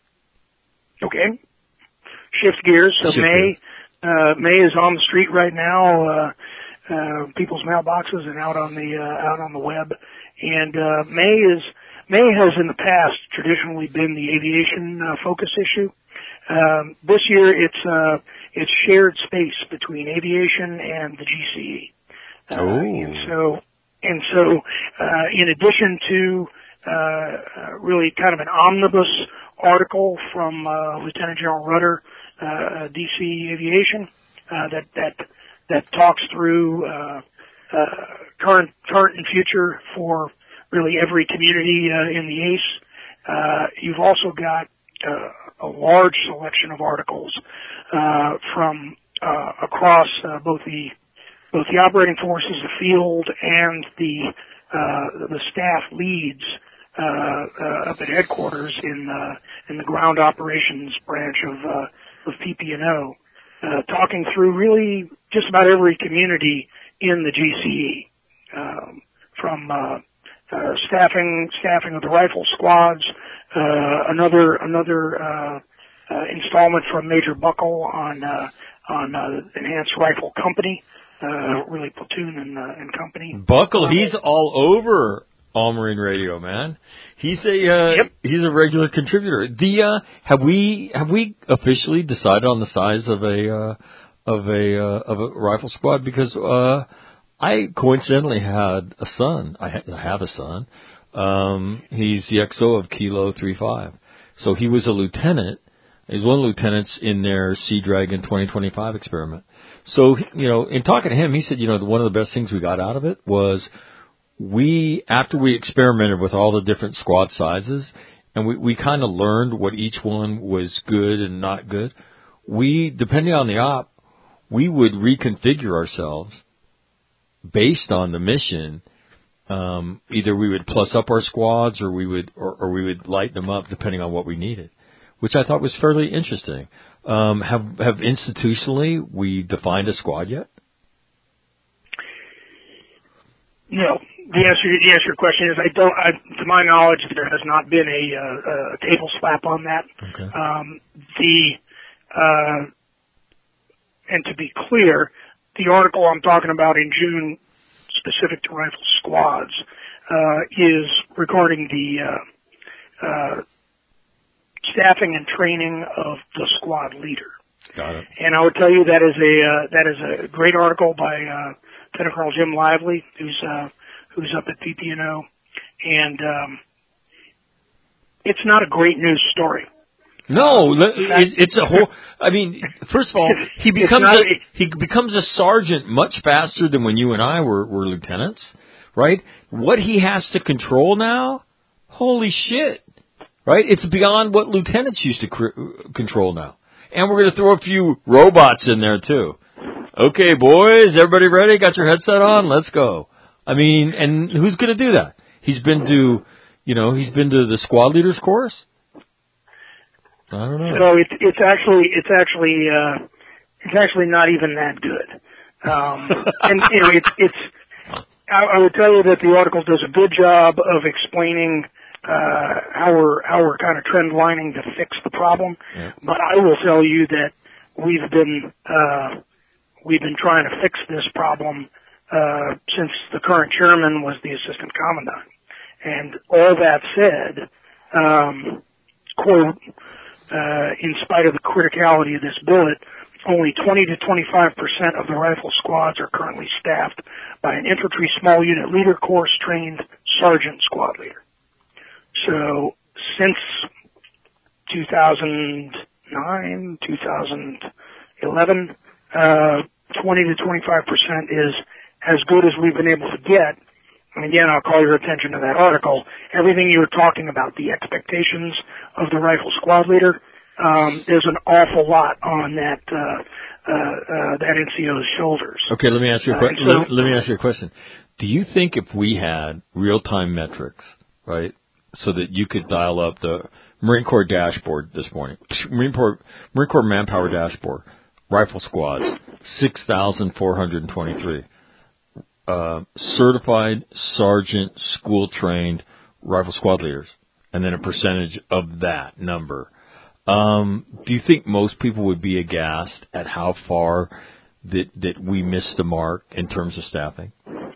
S2: Okay. Shift gears. So
S1: Shift
S2: May
S1: gears.
S2: Uh, May is on the street right now. Uh, Uh, people's mailboxes and out on the uh, out on the web, and uh, May is May has in the past traditionally been the aviation uh, focus issue. Um, this year, it's uh, it's shared space between aviation and the G C E, uh, and so and so uh, in addition to uh, really kind of an omnibus article from uh, Lieutenant General Rudder, uh, D C Aviation, uh, that that. that talks through uh, uh, current, current and future for really every community uh, in the A C E. Uh, you've also got uh, a large selection of articles uh, from uh, across uh, both the both the operating forces, the field, and the uh, the staff leads uh, uh, up at headquarters in uh, in the ground operations branch of uh, of P P and O. Uh, talking through really just about every community in the G C E, um, from uh, uh, staffing staffing of the rifle squads, uh, another another uh, uh, installment from Major Buckle on uh, on uh, Enhanced Rifle Company, uh, really platoon and, uh, and company.
S1: Buckle, he's all over All Marine Radio, man. He's a uh,
S2: yep.
S1: he's a regular contributor. The uh, have we have we officially decided on the size of a uh, of a uh, of a rifle squad? Because uh, I coincidentally had a son. I, ha- I have a son. Um, he's the X O of Kilo three five. So he was a lieutenant. He's one of the lieutenants in their Sea Dragon twenty twenty-five experiment. So you know, in talking to him, he said, you know, one of the best things we got out of it was. We, after we experimented with all the different squad sizes, and we, we kind of learned what each one was good and not good, we, depending on the op, we would reconfigure ourselves based on the mission. Um, either we would plus up our squads or we would, or, or we would lighten them up depending on what we needed, which I thought was fairly interesting. Um, have, have institutionally we defined a squad yet?
S2: No. The answer, the answer to your question is I don't. I, to my knowledge, there has not been a, uh, a table slap on that.
S1: Okay.
S2: Um, the uh, and to be clear, the article I'm talking about in June, specific to rifle squads, uh, is regarding the uh, uh, staffing and training of the squad leader.
S1: Got it.
S2: And I would tell you that is a uh, that is a great article by uh, Lieutenant Colonel Jim Lively, who's uh, who's up at P P and O, and um, it's not a great news story.
S1: No, it's, it's a whole. I mean, first of all, he becomes a, he becomes a sergeant much faster than when you and I were, were lieutenants, right? What he has to control now, holy shit, right? It's beyond what lieutenants used to cr- control now, and we're going to throw a few robots in there too. Okay, boys, everybody ready? Got your headset on? Let's go. I mean, and who's going to do that? He's been to, you know, he's been to the squad leaders course. I don't know.
S2: So it's it's actually it's actually uh, it's actually not even that good. Um, and you know, it's it's. I, I would tell you that the article does a good job of explaining uh, how we're how we're kind of trend lining to fix the problem.
S1: Yeah.
S2: But I will tell you that we've been uh, we've been trying to fix this problem uh, since the current chairman was the assistant commandant. And all that said, um, quote. Uh, in spite of the criticality of this bullet, only twenty to twenty-five percent of the rifle squads are currently staffed by an infantry small unit leader course trained sergeant squad leader. So since two thousand nine, two thousand eleven, uh, twenty to twenty-five percent is as good as we've been able to get. And again, I'll call your attention to that article. Everything you were talking about, the expectations of the rifle squad leader, um, there's an awful lot on that uh, uh, uh, that N C O's shoulders.
S1: Okay, let me ask you a que-
S2: uh, so,
S1: let, let me ask you a question. Do you think if we had real-time metrics, right, so that you could dial up the Marine Corps dashboard this morning, Marine Corps Marine Corps manpower dashboard, rifle squads, six thousand four hundred twenty-three. Uh, certified sergeant school trained rifle squad leaders, and then a percentage of that number. Um, do you think most people would be aghast at how far that that we missed the mark in terms of staffing?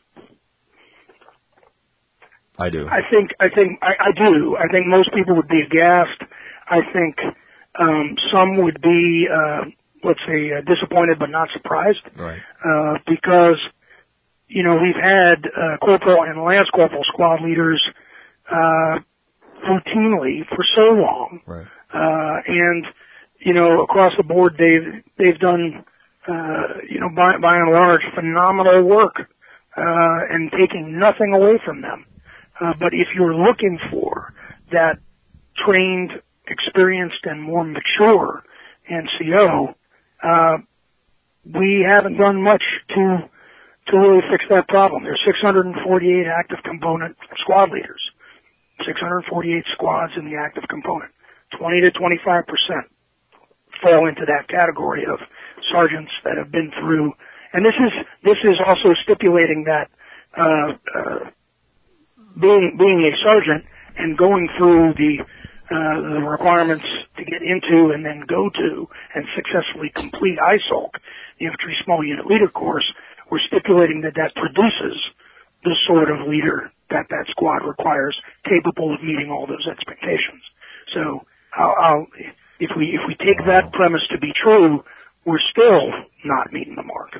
S1: I do.
S2: I think I think I, I do. I think most people would be aghast. I think um, some would be, uh, let's say, uh, disappointed but not surprised,
S1: Right.
S2: uh, because. You know, we've had uh, corporal and lance corporal squad leaders uh, routinely for so long,
S1: Right.
S2: uh, and you know, across the board, they've they've done, uh, you know, by by and large, phenomenal work, uh, and taking nothing away from them. Uh, but if you're looking for that trained, experienced, and more mature N C O, uh, we haven't done much to. to really fix that problem. There's six hundred forty-eight active component squad leaders, six hundred forty-eight squads in the active component. twenty to twenty-five percent fall into that category of sergeants that have been through, and this is, this is also stipulating that, uh, uh, being, being a sergeant and going through the, uh, the requirements to get into and then go to and successfully complete I S O C, the Infantry Small Unit Leader course, we're stipulating that that produces the sort of leader that that squad requires, capable of meeting all those expectations. So, I'll, I'll, if we if we take that premise to be true, we're still not meeting the mark.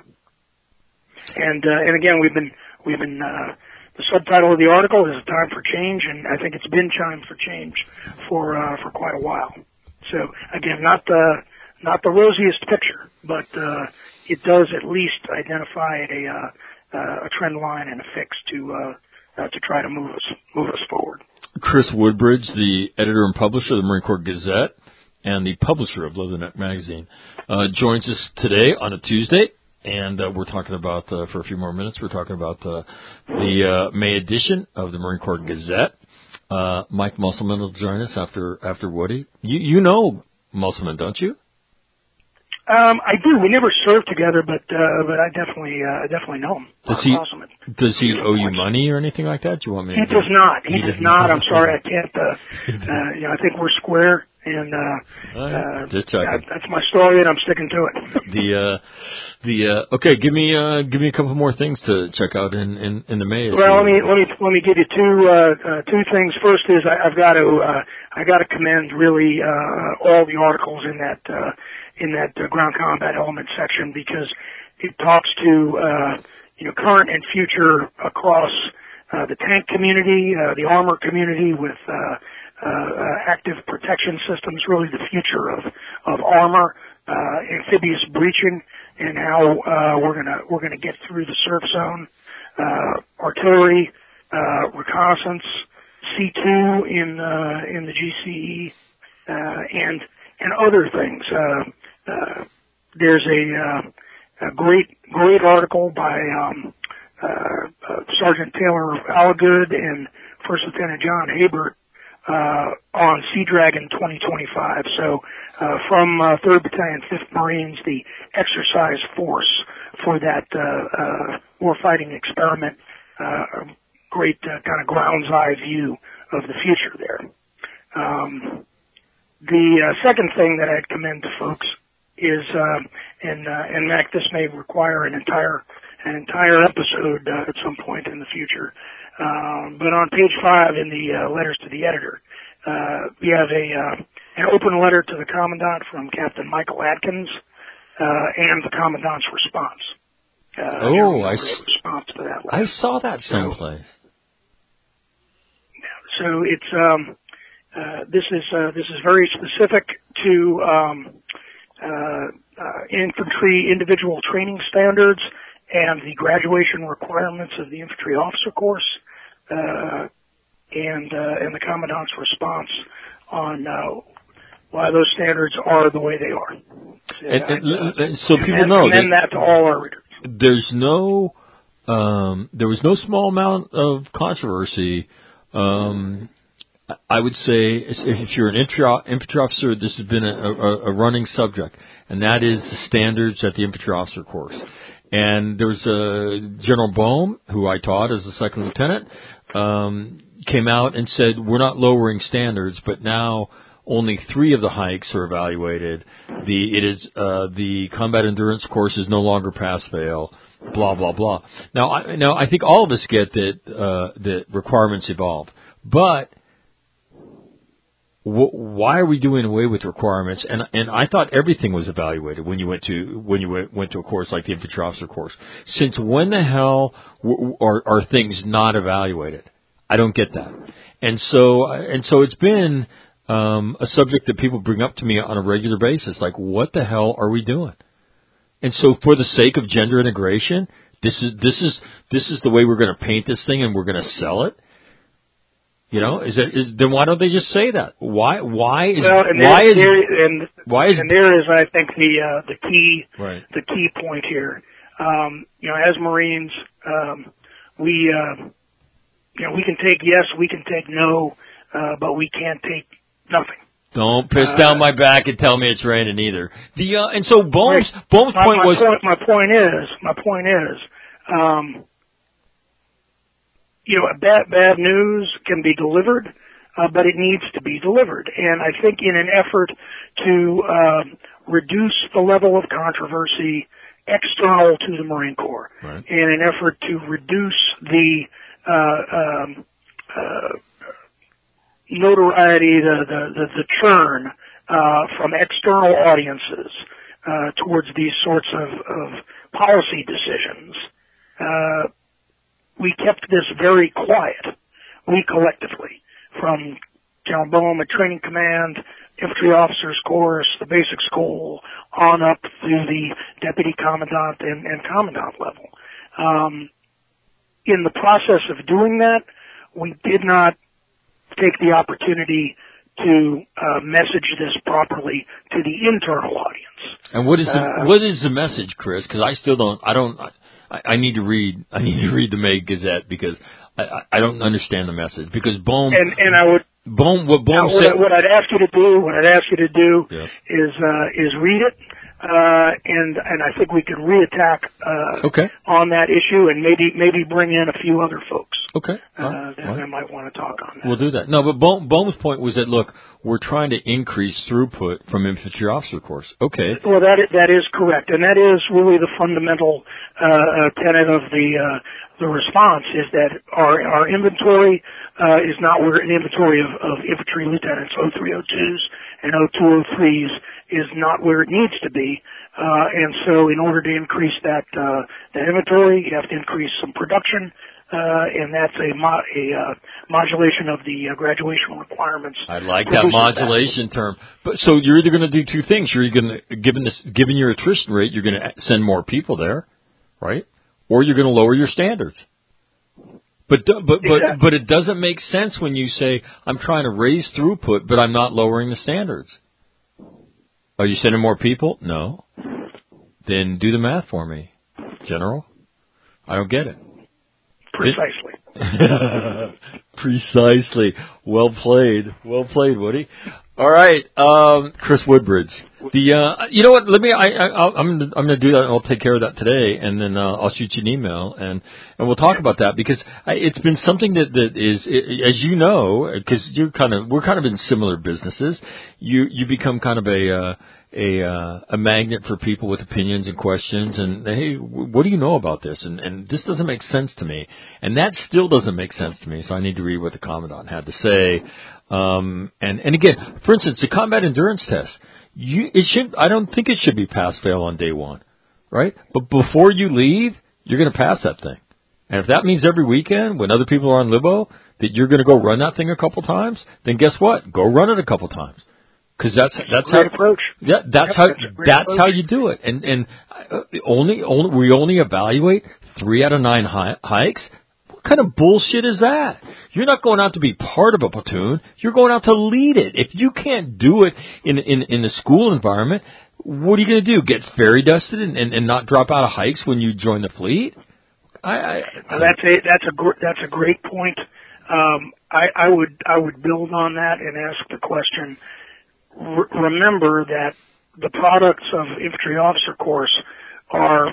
S2: And uh, and again, we've been we've been uh, the subtitle of the article is "Time for Change," and I think it's been time for change for uh, for quite a while. So again, not the not the rosiest picture, but uh, it does at least identify a, uh, a trend line and a fix to uh, uh, to try to move us move us forward.
S1: Chris Woodbridge, the editor and publisher of the Marine Corps Gazette and the publisher of Leatherneck Magazine, uh, joins us today on a Tuesday, and uh, we're talking about uh, for a few more minutes. We're talking about uh, the uh, May edition of the Marine Corps Gazette. Uh, Mike Musselman will join us after after Woody. You you know Musselman, don't you?
S2: Um, I do. We never served together, but uh, but I definitely uh, definitely know him.
S1: Does he
S2: Awesome.
S1: does he owe you money or anything like that? Do you want me?
S2: He
S1: to
S2: does not. He,
S1: he
S2: does
S1: does
S2: not.
S1: not.
S2: I'm sorry, I can't. Uh, uh, you know, I think we're square, and uh,
S1: right.
S2: uh,
S1: Just checking.
S2: that, that's my story, and I'm sticking to it.
S1: the uh, the uh, okay. Give me uh, give me a couple more things to check out in in, in the May.
S2: Well, let me let me let me give you two uh, uh, two things. First is I, I've got to uh, I got to commend really uh, all the articles in that. Uh, in that uh, ground combat element section, because it talks to, uh, you know, current and future across uh, the tank community, uh, the armor community with uh, uh, uh, active protection systems, really the future of of armor, uh, amphibious breaching, and how uh, we're gonna we're gonna get through the surf zone, uh, artillery, uh, reconnaissance, C two in uh, in the G C E, uh, and and other things. Uh, uh, there's a, uh, a great great article by um, uh, uh, Sergeant Taylor Allagood and First Lieutenant John Habert uh, on Sea Dragon twenty twenty-five. So uh, from uh, third Battalion, fifth Marines, the exercise force for that uh, uh, warfighting experiment. Uh, a great uh, kind of ground's eye view of the future there. Um, the uh, second thing that I'd commend to folks is, uh, and uh, and Mac, this may require an entire an entire episode uh, at some point in the future. Um, but on page five in the uh, letters to the editor, uh, we have a uh, an open letter to the Commandant from Captain Michael Atkins uh, and the Commandant's response. Uh,
S1: oh, I, s-
S2: response to that letter.
S1: I saw that someplace.
S2: So, so it's um, uh, this is uh, this is very specific to um, uh, uh, infantry individual training standards and the graduation requirements of the infantry officer course, uh, and uh, and the Commandant's response on uh, why those standards are the way they are.
S1: And, and,
S2: uh,
S1: and, so people
S2: and,
S1: know
S2: and then that to all our readers.
S1: There's no, um, there was no small amount of controversy. Um, I would say if you're an infantry, infantry officer, this has been a, a, a running subject, and that is the standards at the infantry officer course. And there's a General Bohm, who I taught as a second lieutenant, um, came out and said, we're not lowering standards, but now only three of the hikes are evaluated. The it is uh, the combat endurance course is no longer pass fail. Blah blah blah. Now, I, now I think all of us get that uh, that requirements evolve, but w- why are we doing away with requirements? And and I thought everything was evaluated when you went to when you went, went to a course like the infantry officer course. Since when the hell w- are are things not evaluated? I don't get that. And so and so it's been. Um, a subject that people bring up to me on a regular basis, like, what the hell are we doing? And so, for the sake of gender integration, this is this is this is the way we're going to paint this thing, and we're going to sell it. You know, is that is then why don't they just say that? Why why is
S2: well, and
S1: why
S2: there,
S1: is
S2: there, and,
S1: why is
S2: and there is I think the uh, the key
S1: right.
S2: the key point here. Um, you know, as Marines, um, we uh, you know we can take yes, we can take no, uh, but we can't take nothing.
S1: Don't piss
S2: uh,
S1: down my back and tell me it's raining either. The uh, and so Bohm's
S2: right.
S1: Bohm's
S2: my,
S1: point
S2: my
S1: was
S2: point, my point is my point is um, you know bad bad news can be delivered, uh, but it needs to be delivered. And I think in an effort to uh, reduce the level of controversy external to the Marine Corps,
S1: right.
S2: in an effort to reduce the uh, um, uh, notoriety, the, the, the, the churn uh, from external audiences uh, towards these sorts of, of policy decisions, uh, we kept this very quiet, we collectively, from General Bohm at Training Command, Infantry Officers Course, the basic school, on up through the Deputy Commandant and, and Commandant level. Um, in the process of doing that, we did not take the opportunity to uh, message this properly to the internal audience.
S1: And what is the,
S2: uh,
S1: what is the message, Chris? Because I still don't. I don't. I, I need to read. I need to read the May Gazette because I, I, I don't understand the message. Because Bohm
S2: and and I would
S1: Bohm what Bohm
S2: what,
S1: said.
S2: What I'd ask you to do, what I'd ask you to do,
S1: yeah.
S2: is uh, is read it. Uh, and, and I think we could reattack, uh,
S1: okay.
S2: on that issue and maybe, maybe bring in a few other folks.
S1: Okay.
S2: Uh,
S1: right.
S2: that,
S1: right.
S2: that might want to talk on that.
S1: We'll do that. No, but Bohm, Bohm's point was that, look, we're trying to increase throughput from infantry officer course. Okay.
S2: Well, that is, that is correct. And that is really the fundamental, uh, tenet of the, uh, the response is that our, our inventory, uh, is not where an inventory of, of infantry lieutenants, oh three oh twos and oh two oh threes is not where it needs to be. Uh, and so in order to increase that, uh, that inventory, you have to increase some production, uh, and that's a, mo- a uh, modulation of the uh, graduation requirements.
S1: I like that modulation that. term. But so you're either going to do two things. You're going to, given this, given your attrition rate, you're going to send more people there, right? Or you're going to lower your standards. But but but
S2: exactly.
S1: but it doesn't make sense when you say I'm trying to raise throughput, but I'm not lowering the standards. Are you sending more people? No. Then do the math for me, General. I don't get it.
S2: Precisely.
S1: It, precisely. Well played. Well played, Woody. All right, um, Chris Woodbridge. The uh, you know what? Let me. I, I I'm gonna, I'm going to do that. I'll take care of that today, and then uh, I'll shoot you an email, and, and we'll talk about that because I, it's been something that, that is, as you know, because you're kind of we're kind of in similar businesses. You you become kind of a uh, a uh, a magnet for people with opinions and questions, and hey, what do you know about this? And and this doesn't make sense to me, and that still doesn't make sense to me. So I need to read what the Commandant had to say. Um, and, and again, for instance, the combat endurance test, you, it should, I don't think it should be pass fail on day one, right? But before you leave, you're going to pass that thing. And if that means every weekend when other people are on Libo that you're going to go run that thing a couple times, then guess what? Go run it a couple times. Cause that's, that's
S2: great
S1: how,
S2: approach.
S1: yeah, that's
S2: yep,
S1: how,
S2: that's,
S1: that's
S2: approach.
S1: how you do it. And, and only, only, we only evaluate three out of nine hi- hikes. What kind of bullshit is that? You're not going out to be part of a platoon. You're going out to lead it. If you can't do it in in, in the school environment, what are you going to do? Get fairy dusted and, and, and not drop out of hikes when you join the fleet? I, I,
S2: well, that's a that's a gr- that's a great point. Um, I, I would I would build on that and ask the question. R- remember that the products of infantry officer course are.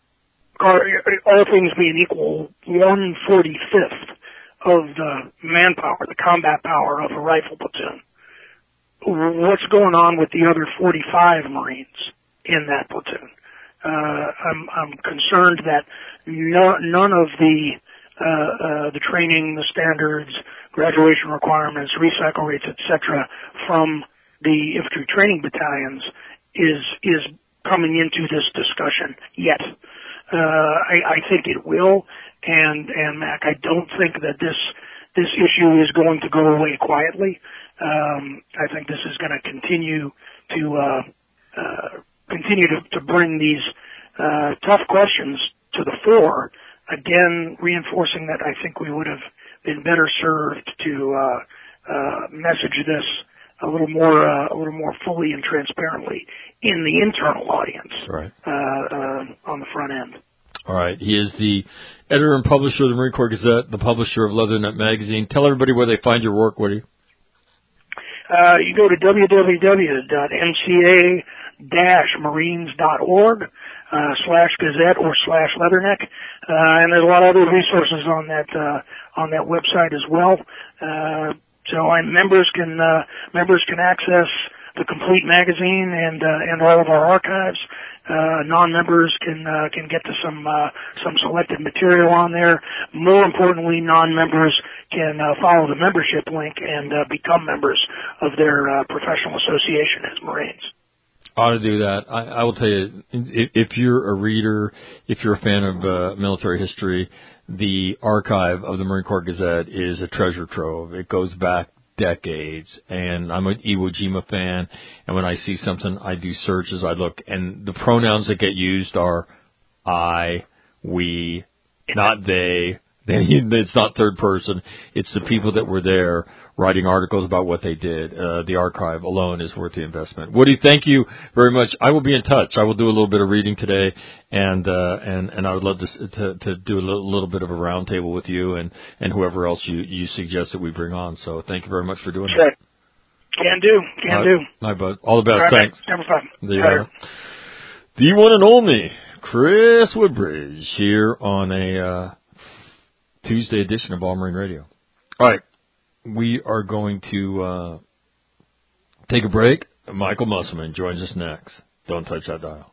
S2: All things being equal, one forty-fifth of the manpower, the combat power of a rifle platoon. What's going on with the other forty-five Marines in that platoon? Uh, I'm, I'm concerned that no, none of the uh, uh, the training, the standards, graduation requirements, recycle rates, et cetera, from the infantry training battalions is is coming into this discussion yet. Uh, I, I think it will, and, and Mac, I don't think that this, this issue is going to go away quietly. Um, I think this is going to continue to, uh, uh, continue to, to bring these, uh, tough questions to the fore, again, reinforcing that I think we would have been better served to, uh, uh, message this a little more, uh, a little more fully and transparently in the internal audience,
S1: right.
S2: uh, uh, on the front end.
S1: All right. He is the editor and publisher of the Marine Corps Gazette, the publisher of Leatherneck Magazine. Tell everybody where they find your work, Woody.
S2: Uh, you go to w w w dot m c a dash marines dot org, uh, slash gazette or slash leatherneck. Uh, and there's a lot of other resources on that, uh, on that website as well. Uh, So I, members can uh, members can access the complete magazine and uh, and all of our archives. Uh, non-members can uh, can get to some uh, some selected material on there. More importantly, non-members can uh, follow the membership link and uh, become members of their uh, professional association as Marines.
S1: I ought to do that. I, I will tell you, if, if you're a reader, if you're a fan of uh, military history, the archive of the Marine Corps Gazette is a treasure trove. It goes back decades, and I'm an Iwo Jima fan, and when I see something, I do searches, I look, and the pronouns that get used are I, we, not they. It's not third person. It's the people that were there writing articles about what they did. Uh, the archive alone is worth the investment. Woody, thank you very much. I will be in touch. I will do a little bit of reading today, and uh, and and I would love to to, to do a little, little bit of a roundtable with you and, and whoever else you, you suggest that we bring on. So thank you very much for doing
S2: sure.
S1: that.
S2: Can do. Can
S1: All right.
S2: do.
S1: My bud. All the best.
S2: All right,
S1: Thanks.
S2: Number five.
S1: There you go. The one and only Chris Woodbridge here on a uh, Tuesday edition of All Marine Radio. All right. We are going to uh, take a break. Michael Musselman joins us next. Don't touch that dial.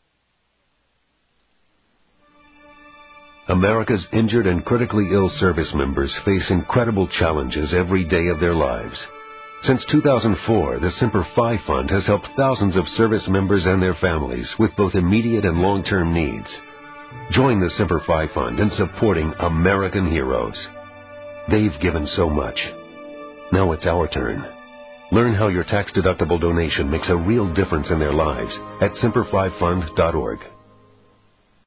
S3: America's injured and critically ill service members face incredible challenges every day of their lives. Since two thousand four, the Semper Fi Fund has helped thousands of service members and their families with both immediate and long-term needs. Join the Semper Fi Fund in supporting American heroes. They've given so much. Now it's our turn. Learn how your tax-deductible donation makes a real difference in their lives at semper fi fund dot org.